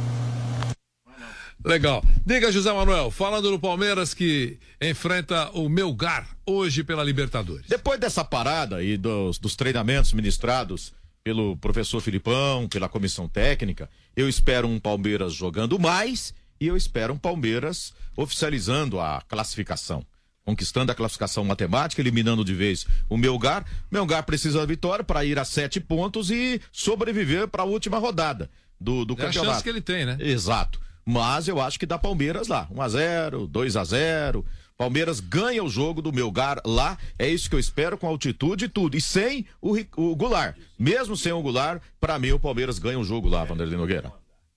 Legal. Diga, José Manuel, falando do Palmeiras que enfrenta o Melgar hoje pela Libertadores. Depois dessa parada e dos, dos treinamentos ministrados pelo professor Filipão, pela comissão técnica, eu espero um Palmeiras jogando mais e eu espero um Palmeiras oficializando a classificação, conquistando a classificação matemática, eliminando de vez o Melgar. Melgar precisa da vitória para ir a sete pontos e sobreviver para a última rodada do, do é campeonato. a chance que ele tem, né? Exato. Mas eu acho que dá Palmeiras lá, um a zero, dois a zero. Palmeiras ganha o jogo do Melgar lá, é isso que eu espero, com altitude e tudo. E sem o, o Goulart. Mesmo sem o Goulart, pra mim o Palmeiras ganha o jogo lá, Vanderlei Nogueira.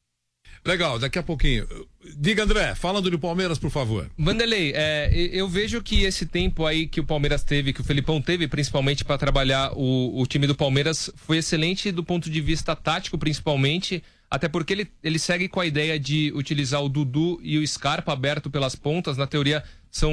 Legal, daqui a pouquinho. Diga, André, falando do Palmeiras, por favor. Vanderlei, é, eu vejo que esse tempo aí que o Palmeiras teve, que o Felipão teve, principalmente para trabalhar o, o time do Palmeiras, foi excelente do ponto de vista tático, principalmente. Até porque ele, ele segue com a ideia de utilizar o Dudu e o Scarpa aberto pelas pontas. Na teoria, são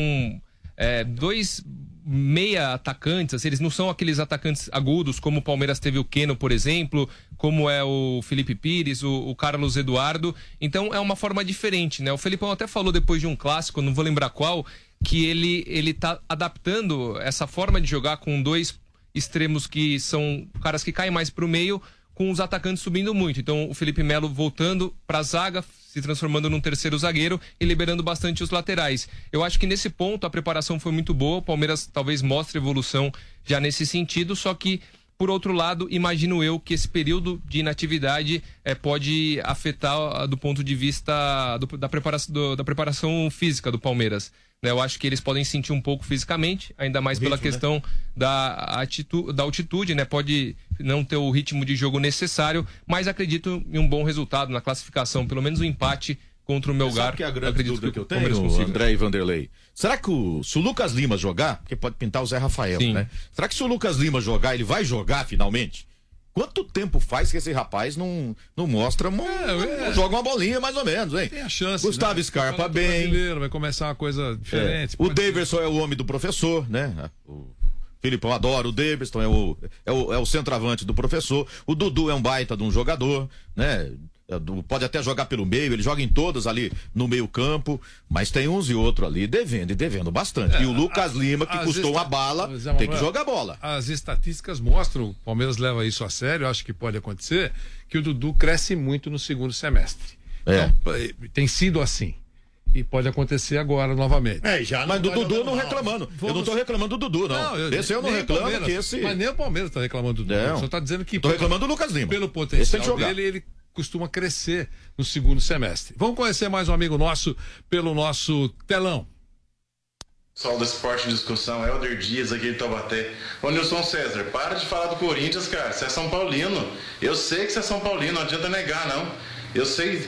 é, dois meia atacantes. Assim, eles não são aqueles atacantes agudos, como o Palmeiras teve o Keno, por exemplo, como é o Felipe Pires, o, o Carlos Eduardo. Então, é uma forma diferente, né? O Felipão até falou depois de um clássico, não vou lembrar qual, que ele, ele tá adaptando essa forma de jogar com dois extremos que são caras que caem mais pro meio, com os atacantes subindo muito. Então, o Felipe Melo voltando para a zaga, se transformando num terceiro zagueiro e liberando bastante os laterais. Eu acho que nesse ponto a preparação foi muito boa. O Palmeiras talvez mostre evolução já nesse sentido, só que, por outro lado, imagino eu que esse período de inatividade é, pode afetar do ponto de vista do, da, preparação, do, da preparação física do Palmeiras. Eu acho que eles podem sentir um pouco fisicamente, ainda mais pela ritmo, questão, né, da, atitude, da altitude, né? Pode não ter o ritmo de jogo necessário, mas acredito em um bom resultado na classificação, pelo menos um empate contra o Melgar. Sabe que é a grande acredito dúvida que, que eu tenho, André e Vanderlei? Será que o, se o Lucas Lima jogar, porque pode pintar o Zé Rafael, Sim. né? Será que se o Lucas Lima jogar, ele vai jogar finalmente? Quanto tempo faz que esse rapaz não, não mostra, uma, é, é. joga uma bolinha mais ou menos, hein? Tem a chance, Gustavo né? Scarpa bem. Vai começar uma coisa diferente. É. O Daverson é o homem do professor, né? O Filipão adora o Daverson, é o, é, o, é o centroavante do professor. O Dudu é um baita de um jogador, né? Pode até jogar pelo meio, ele joga em todas ali no meio campo, mas tem uns e outros ali devendo e devendo bastante. É, e o Lucas a, Lima, que custou uma bala, é, tem que jogar bola. As estatísticas mostram, o Palmeiras leva isso a sério, acho que pode acontecer, que o Dudu cresce muito no segundo semestre. É. Então, tem sido assim. E pode acontecer agora novamente. É, já mas do Dudu não reclamando. Vamos... Eu não tô reclamando do Dudu, não. não eu, esse eu não reclamo que esse. Mas nem o Palmeiras tá reclamando do Dudu. Não. Só tá dizendo que. Tô reclamando do Lucas Lima. Pelo potencial dele, ele costuma crescer no segundo semestre. Vamos conhecer mais um amigo nosso pelo nosso telão. Pessoal do Esporte em Discussão, Helder Dias aqui de Taubaté. Ô Nilson César, para de falar do Corinthians, cara. Você é São Paulino. Eu sei que você é São Paulino, não adianta negar, não. Eu sei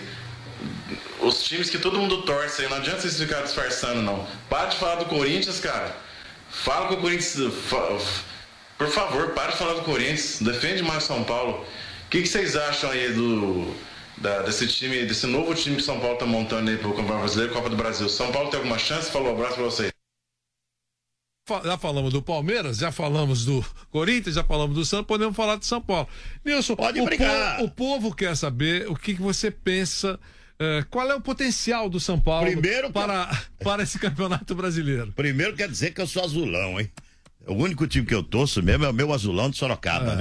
os times que todo mundo torce aí, não adianta vocês ficarem disfarçando, não. Para de falar do Corinthians, cara. Fala com o Corinthians. Por favor, para de falar do Corinthians. Defende mais o São Paulo. O que, que vocês acham aí do, da, desse time, desse novo time que São Paulo está montando aí para o Campeonato Brasileiro, Copa do Brasil? São Paulo tem alguma chance? Falou, abraço para vocês. Já falamos do Palmeiras, já falamos do Corinthians, já falamos do Santos, podemos falar de São Paulo. Nilson, pode o, brigar. Po, o povo quer saber o que, que você pensa, uh, qual é o potencial do São Paulo Primeiro para, que... para esse Campeonato Brasileiro. Primeiro quer dizer que eu sou azulão, hein? O único time que eu torço mesmo é o meu azulão de Sorocaba, é. né?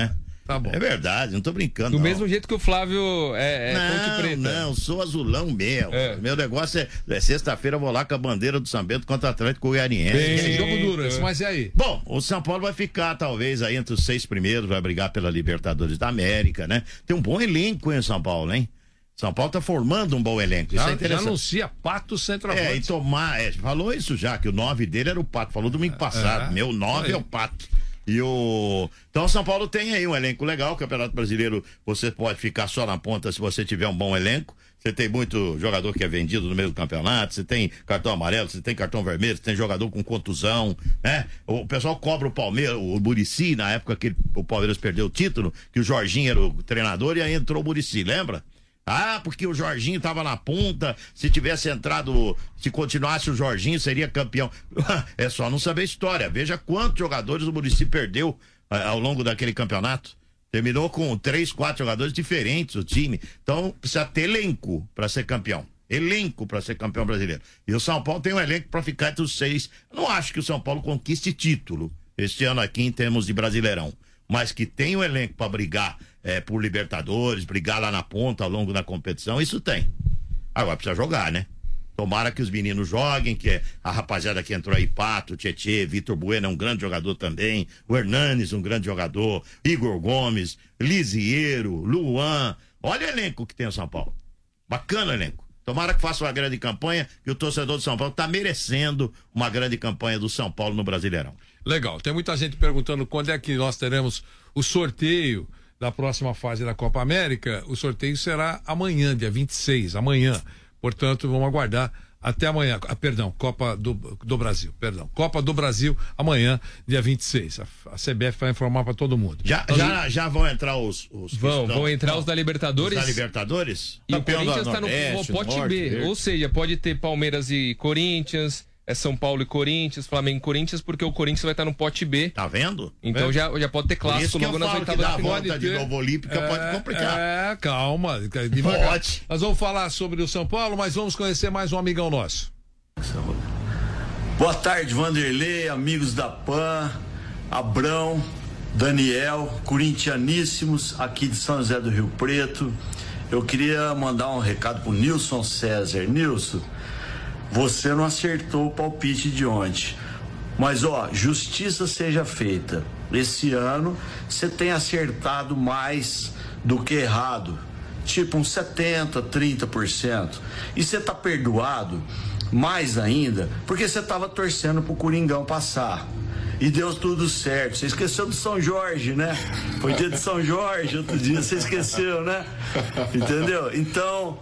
Tá bom. É verdade, não tô brincando. Do não. mesmo jeito que o Flávio é, é não, Ponte Preta. Não, sou azulão mesmo. É. Meu negócio é, é sexta-feira eu vou lá com a bandeira do São Bento contra o Atlético Goianiense. Esse jogo duro, esse, mas e aí? Bom, o São Paulo vai ficar talvez aí entre os seis primeiros, vai brigar pela Libertadores da América, né? Tem um bom elenco em São Paulo, hein? São Paulo tá formando um bom elenco. Isso Já, é interessante. já anuncia Pato centroavante. É, e tomar, é, falou isso já, que o nove dele era o Pato, falou domingo passado. É. Meu nove é o Pato. E o. Então o São Paulo tem aí um elenco legal. O Campeonato Brasileiro, você pode ficar só na ponta se você tiver um bom elenco. Você tem muito jogador que é vendido no meio do campeonato, você tem cartão amarelo, você tem cartão vermelho, você tem jogador com contusão, né? O pessoal cobra o Palmeiras, o Muricy, na época que o Palmeiras perdeu o título, que o Jorginho era o treinador e aí entrou o Muricy, lembra? Ah, porque o Jorginho tava na ponta, se tivesse entrado, se continuasse o Jorginho, seria campeão. É só não saber a história. Veja quantos jogadores o Muricy perdeu ah, ao longo daquele campeonato. Terminou com três, quatro jogadores diferentes o time. Então, precisa ter elenco para ser campeão. Elenco para ser campeão brasileiro. E o São Paulo tem um elenco para ficar entre os seis. Eu não acho que o São Paulo conquiste título este ano aqui em termos de Brasileirão. Mas que tem um elenco para brigar é, por Libertadores, brigar lá na ponta ao longo da competição, isso tem. Agora precisa jogar, né? Tomara que os meninos joguem, que a rapaziada que entrou aí, Pato, Tietê, Vitor Bueno é um grande jogador também, o Hernanes um grande jogador, Igor Gomes, Lisiero, Luan, olha o elenco que tem o São Paulo. Bacana o elenco. Tomara que faça uma grande campanha, que o torcedor do São Paulo está merecendo uma grande campanha do São Paulo no Brasileirão. Legal, tem muita gente perguntando quando é que nós teremos o sorteio da próxima fase da Copa América. O sorteio será amanhã, dia vinte e seis, amanhã. Portanto, vamos aguardar até amanhã. Ah, perdão, Copa do, do Brasil, perdão. Copa do Brasil, amanhã, dia vinte e seis. A, a C B F vai informar para todo mundo. Já, Nós... já, já vão entrar os... os vão, estão, vão entrar não, os da Libertadores. Os da Libertadores? E o Corinthians está no, no pote Norte, B. Verde. Ou seja, pode ter Palmeiras e Corinthians... É São Paulo e Corinthians, Flamengo e Corinthians, porque o Corinthians vai estar no pote B. Tá vendo? Então é. já, já pode ter clássico logo nas oitavas da final. volta de novo olímpica é, pode complicar. É, calma, devagar. Pode. Nós vamos falar sobre o São Paulo, mas vamos conhecer mais um amigão nosso. Boa tarde, Vanderlei, amigos da P A N, Abrão, Daniel, corintianíssimos aqui de São José do Rio Preto. Eu queria mandar um recado pro Nilson César. Nilson, você não acertou o palpite de ontem, mas ó, justiça seja feita. Esse ano você tem acertado mais do que errado, tipo uns setenta, trinta por cento. E você tá perdoado mais ainda porque você tava torcendo pro Coringão passar. E deu tudo certo. Você esqueceu do São Jorge, né? Foi dia de São Jorge, outro dia você esqueceu, né? Entendeu? Então,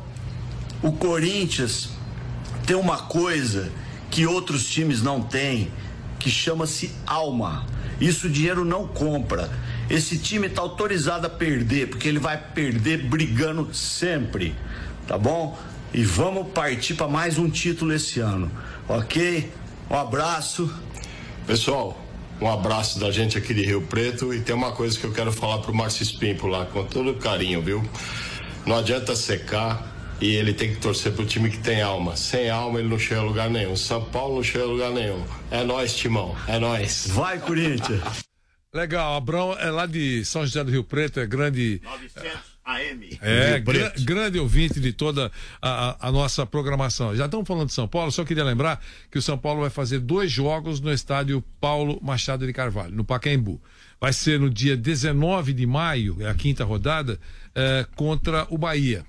o Corinthians tem uma coisa que outros times não têm, que chama-se alma. Isso o dinheiro não compra. Esse time está autorizado a perder, porque ele vai perder brigando sempre, tá bom? E vamos partir para mais um título esse ano, ok? Um abraço. Pessoal, um abraço da gente aqui de Rio Preto, e tem uma coisa que eu quero falar pro Márcio Espimpo lá, com todo carinho, viu? Não adianta secar. E ele tem que torcer pro time que tem alma. Sem alma ele não chega a lugar nenhum. São Paulo não chega a lugar nenhum. É nóis, Timão. É nóis. Vai, Corinthians. Legal, Abrão é lá de São José do Rio Preto, é grande... novecentos A M. É, gra grande ouvinte de toda a, a, a nossa programação. Já estamos falando de São Paulo, só queria lembrar que o São Paulo vai fazer dois jogos no estádio Paulo Machado de Carvalho, no Pacaembu. Vai ser no dia dezenove de maio, é a quinta rodada, é, contra o Bahia.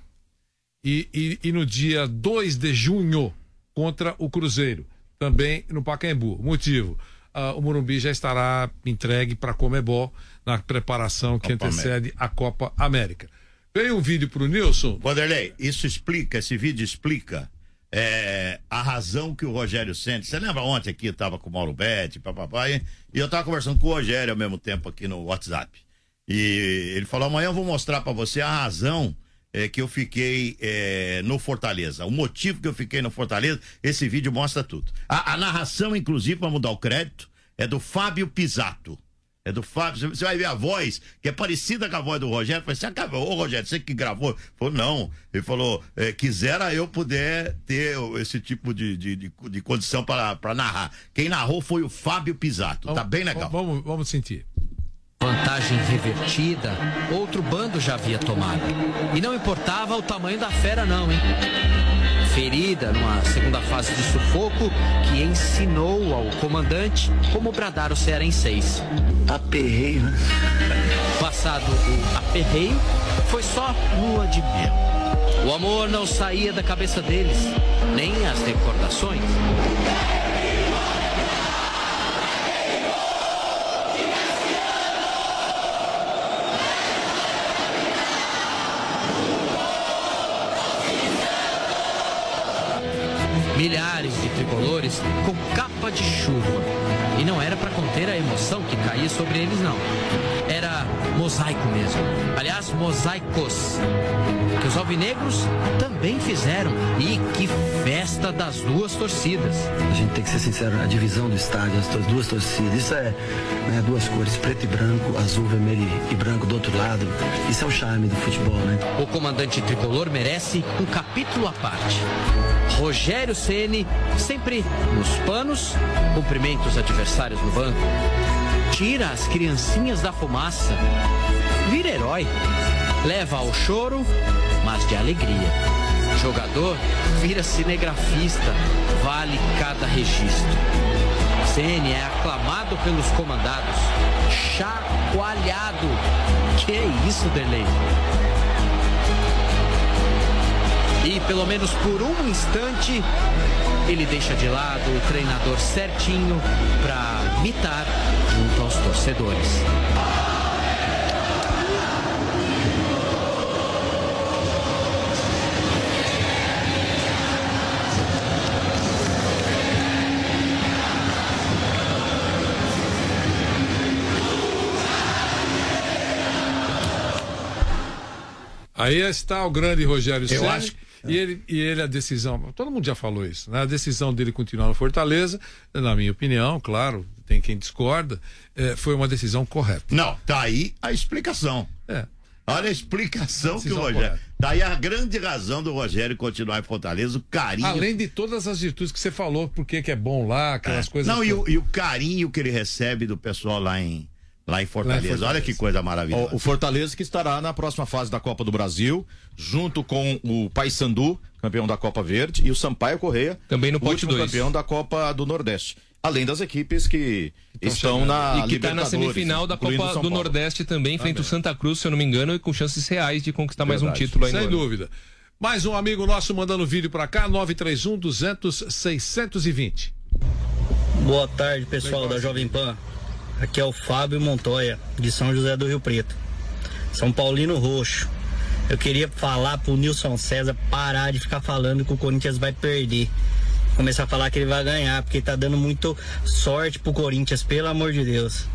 E, e, e no dia dois de junho, contra o Cruzeiro, também no Pacaembu. Motivo, uh, o Morumbi já estará entregue para a Conmebol na preparação que Copa antecede América. a Copa América. Veio um vídeo para o Nilson. Vanderlei, isso explica, esse vídeo explica é, a razão que o Rogério Ceni. Você lembra ontem aqui, eu estava com o Mauro Betti, papapá, e eu estava conversando com o Rogério ao mesmo tempo aqui no WhatsApp. E ele falou: amanhã eu vou mostrar para você a razão É, que eu fiquei é, no Fortaleza. O motivo que eu fiquei no Fortaleza, esse vídeo mostra tudo. A, a narração, inclusive, para mudar o crédito, é do Fábio Pisato. É do Fábio. Você vai ver a voz, que é parecida com a voz do Rogério. Você acabou, ô Rogério, você que gravou? Ele falou, não. Ele falou, é, quisera eu puder ter esse tipo de, de, de, de condição para narrar. Quem narrou foi o Fábio Pisato. Tá bem legal. Vamos, vamos sentir. Vantagem revertida, outro bando já havia tomado. E não importava o tamanho da fera não, hein? Ferida numa segunda fase de sufoco que ensinou ao comandante como bradar o cearenseis. Aperreio, né? Passado o aperreio, foi só lua de mel. O amor não saía da cabeça deles, nem as recordações. Milhares de tricolores com capa de chuva. E não era para conter a emoção que caía sobre eles, não. Era mosaico mesmo. Aliás, mosaicos. Que os alvinegros também fizeram. E que festa das duas torcidas. A gente tem que ser sincero, a divisão do estádio, as duas torcidas, isso é, né, duas cores, preto e branco, azul, vermelho e branco do outro lado. Isso é o charme do futebol, né? O comandante tricolor merece um capítulo à parte. Rogério Ceni, sempre nos panos, cumprimenta os adversários no banco, tira as criancinhas da fumaça, vira herói, leva ao choro, mas de alegria. Jogador vira cinegrafista, vale cada registro. Ceni é aclamado pelos comandados, chacoalhado. Que é isso, Derlei? E pelo menos por um instante ele deixa de lado o treinador certinho para mitar junto aos torcedores. Aí está o grande Rogério Ceni. Eu acho que... E ele, e ele, a decisão, todo mundo já falou isso, né? A decisão dele continuar no Fortaleza, na minha opinião, claro, tem quem discorda, é, foi uma decisão correta. Não, tá aí a explicação. É. Olha a explicação que o Rogério... correta. Daí a grande razão do Rogério continuar em Fortaleza, o carinho... Além de todas as virtudes que você falou, porque que é bom lá, aquelas é. coisas... Não, e o, e o carinho que ele recebe do pessoal lá em... Lá em Fortaleza. Lá em Fortaleza. Olha que coisa maravilhosa. O, o Fortaleza que estará na próxima fase da Copa do Brasil, junto com o Paysandu, campeão da Copa Verde, e o Sampaio Correia, também no pote último dois. campeão da Copa do Nordeste. Além das equipes que então, estão chegando. na E que está na semifinal da Copa do Nordeste também, frente ao Santa Cruz, se eu não me engano, e com chances reais de conquistar Verdade. mais um título ainda. Sem dúvida. Mais um amigo nosso mandando vídeo para cá, nove três um, duzentos, seiscentos e vinte. Boa tarde, pessoal da Jovem Pan. Aqui é o Fábio Montoya, de São José do Rio Preto. São Paulino Roxo. Eu queria falar pro Nilson César parar de ficar falando que o Corinthians vai perder. Começar a falar que ele vai ganhar, porque tá dando muito sorte pro Corinthians, pelo amor de Deus.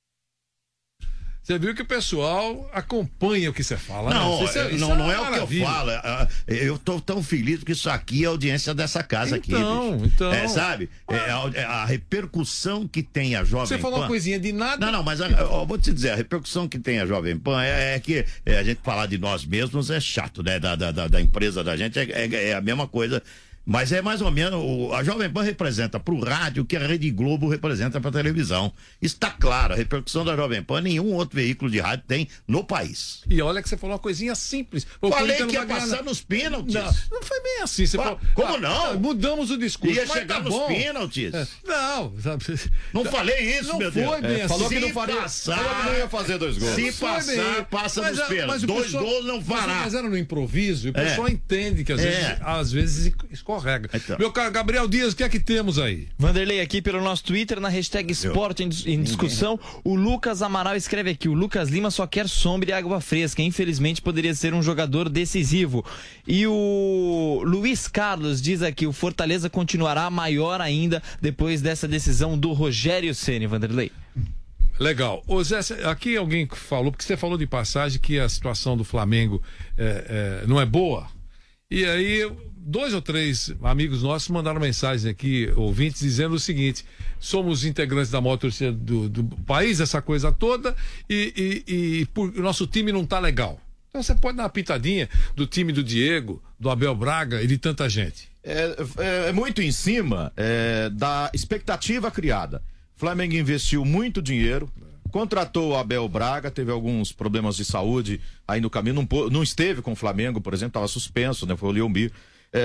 Você viu que o pessoal acompanha o que você fala, não, né? Isso é, isso não, é não é o maravilha. que eu falo. Eu tô tão feliz porque isso aqui é a audiência dessa casa então, aqui, bicho. Então, é, sabe? É a, é a repercussão que tem a Jovem Pan. Você falou Pan. uma coisinha de nada. Não, não, mas eu vou te dizer, a repercussão que tem a Jovem Pan é, é que é, a gente falar de nós mesmos é chato, né? Da, da, da empresa da gente é, é, é a mesma coisa. Mas é mais ou menos, o, a Jovem Pan representa para o rádio o que a Rede Globo representa para a televisão. Está claro, a repercussão da Jovem Pan nenhum outro veículo de rádio tem no país. E olha que você falou uma coisinha simples. O Falei que ia passar ganhar... nos pênaltis. Não, não foi bem assim. Você Pá, falou, como ah, não? Mudamos o discurso. Ia mas chegar tá nos bom. pênaltis. É, não. Não falei isso, não meu foi Deus. Bem é, assim. Falou Se que não faria. Passar, falou que não ia fazer dois gols. Se passar, passa mas, nos pênaltis. Dois pessoal, gols não fará. Mas era no improviso e o É. pessoal entende que às, É. vezes, às vezes escorrega. Então. Meu caro Gabriel Dias, o que é que temos aí? Vanderlei, aqui pelo nosso Twitter, na hashtag Esporte em, em Discussão, o Lucas Amaral escreve aqui: o Lucas Lima só quer sombra e água fresca. Infelizmente poderia ser um jogador decisivo. E o Luiz Carlos diz aqui: o Fortaleza continuará maior ainda depois dessa decisão do Rogério Ceni, Vanderlei. Legal. Ô Zé, aqui alguém falou, porque você falou de passagem que a situação do Flamengo é, é, não é boa. E aí, dois ou três amigos nossos mandaram mensagem aqui, ouvintes, dizendo o seguinte: somos integrantes da maior torcida do, do país, essa coisa toda, e, e, e por, o nosso time não tá legal. Então você pode dar uma pitadinha do time do Diego, do Abel Braga e de tanta gente. É, é, é muito em cima é, da expectativa criada. Flamengo investiu muito dinheiro, contratou o Abel Braga, teve alguns problemas de saúde aí no caminho, não, não esteve com o Flamengo, por exemplo, estava suspenso, né? Foi o Leomir.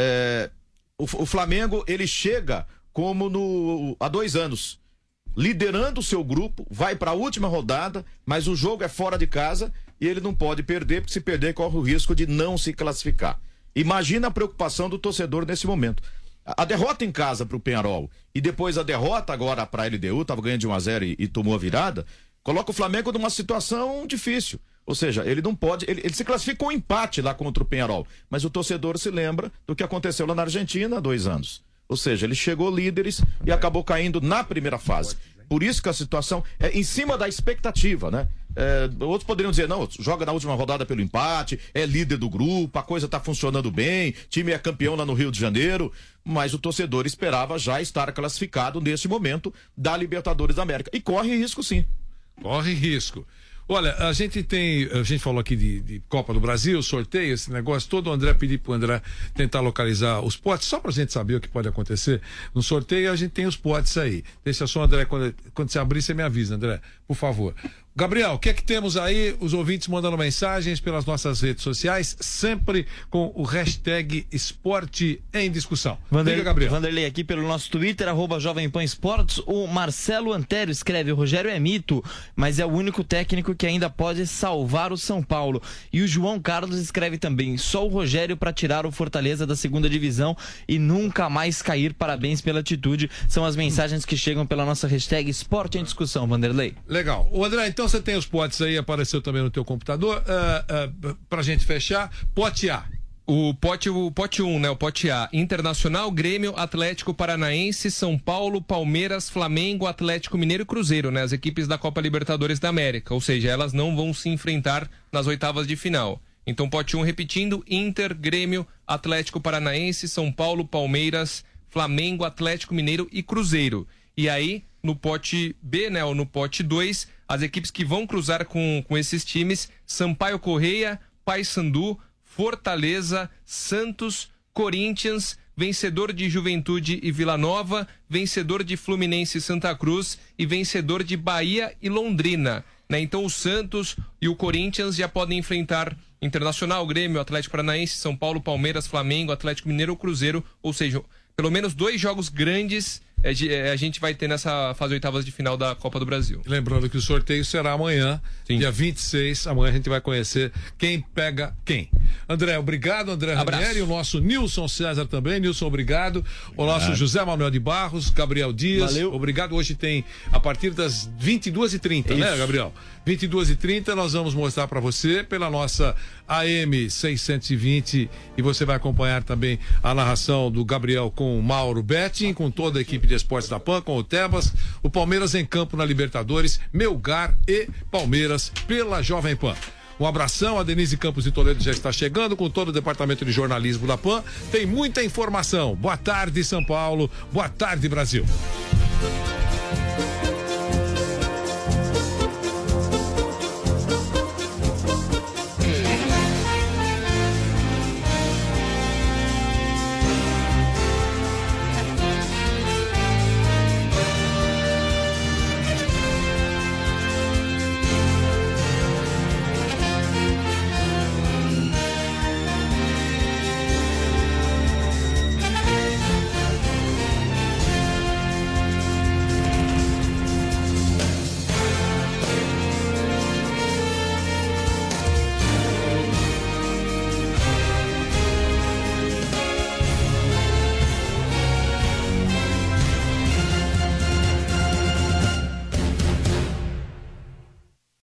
É, o, o Flamengo, ele chega como no, há dois anos, liderando o seu grupo, vai para a última rodada, mas o jogo é fora de casa e ele não pode perder, porque se perder corre o risco de não se classificar. Imagina a preocupação do torcedor nesse momento. A derrota em casa para o Peñarol e depois a derrota agora para a L D U, estava ganhando de um a zero e, e tomou a virada, coloca o Flamengo numa situação difícil. Ou seja, ele não pode, ele, ele se classifica com um empate lá contra o Peñarol, mas o torcedor se lembra do que aconteceu lá na Argentina há dois anos. Ou seja, ele chegou líderes e acabou caindo na primeira fase. Por isso que a situação é em cima da expectativa, né? É, outros poderiam dizer, não, joga na última rodada pelo empate, é líder do grupo, a coisa tá funcionando bem, time é campeão lá no Rio de Janeiro, mas o torcedor esperava já estar classificado neste momento da Libertadores da América. E corre risco, sim. Corre risco. Olha, a gente tem, a gente falou aqui de, de Copa do Brasil, sorteio, esse negócio todo, o André pediu pro André tentar localizar os potes, só pra gente saber o que pode acontecer. No sorteio a gente tem os potes aí. Deixa só, André, quando, quando você abrir, você me avisa, André, por favor. Gabriel, o que é que temos aí? Os ouvintes mandando mensagens pelas nossas redes sociais, sempre com o hashtag Esporte em Discussão. Vander... Diga, Gabriel. Vanderlei, aqui pelo nosso Twitter, arroba Jovem Pan Esportes, o Marcelo Antero escreve: o Rogério é mito, mas é o único técnico que ainda pode salvar o São Paulo. E o João Carlos escreve também: só o Rogério para tirar o Fortaleza da segunda divisão e nunca mais cair. Parabéns pela atitude. São as mensagens que chegam pela nossa hashtag Esporte em Discussão, Vanderlei. Legal. O André, então você tem os potes aí, apareceu também no teu computador. Uh, uh, pra gente fechar, pote A. O pote, o pote um, né? O pote A. Internacional, Grêmio, Atlético Paranaense, São Paulo, Palmeiras, Flamengo, Atlético Mineiro e Cruzeiro, né? As equipes da Copa Libertadores da América. Ou seja, elas não vão se enfrentar nas oitavas de final. Então, pote um, repetindo: Inter, Grêmio, Atlético Paranaense, São Paulo, Palmeiras, Flamengo, Atlético Mineiro e Cruzeiro. E aí, no pote B, né? Ou no pote dois, as equipes que vão cruzar com, com esses times: Sampaio Correia, Paysandu, Fortaleza, Santos, Corinthians, vencedor de Juventude e Vila Nova, vencedor de Fluminense e Santa Cruz e vencedor de Bahia e Londrina, né? Então o Santos e o Corinthians já podem enfrentar Internacional, Grêmio, Atlético Paranaense, São Paulo, Palmeiras, Flamengo, Atlético Mineiro ou Cruzeiro, ou seja, pelo menos dois jogos grandes a gente vai ter nessa fase oitavas de final da Copa do Brasil. Lembrando que o sorteio será amanhã, Sim. dia vinte e seis. Amanhã a gente vai conhecer quem pega quem. André, obrigado. André Ranieri, o nosso Nilson César também. Nilson, obrigado. O nosso obrigado. José Manuel de Barros, Gabriel Dias. Valeu. Obrigado. Hoje tem a partir das vinte e duas e trinta, né, Gabriel? vinte e duas e trinta nós vamos mostrar para você pela nossa A M seiscentos e vinte e você vai acompanhar também a narração do Gabriel com o Mauro Betting, com toda a equipe de esportes da PAN, com o Tebas, o Palmeiras em campo na Libertadores, Melgar e Palmeiras pela Jovem Pan. Um abração, a Denise Campos de Toledo já está chegando com todo o departamento de jornalismo da PAN. Tem muita informação. Boa tarde, São Paulo. Boa tarde, Brasil.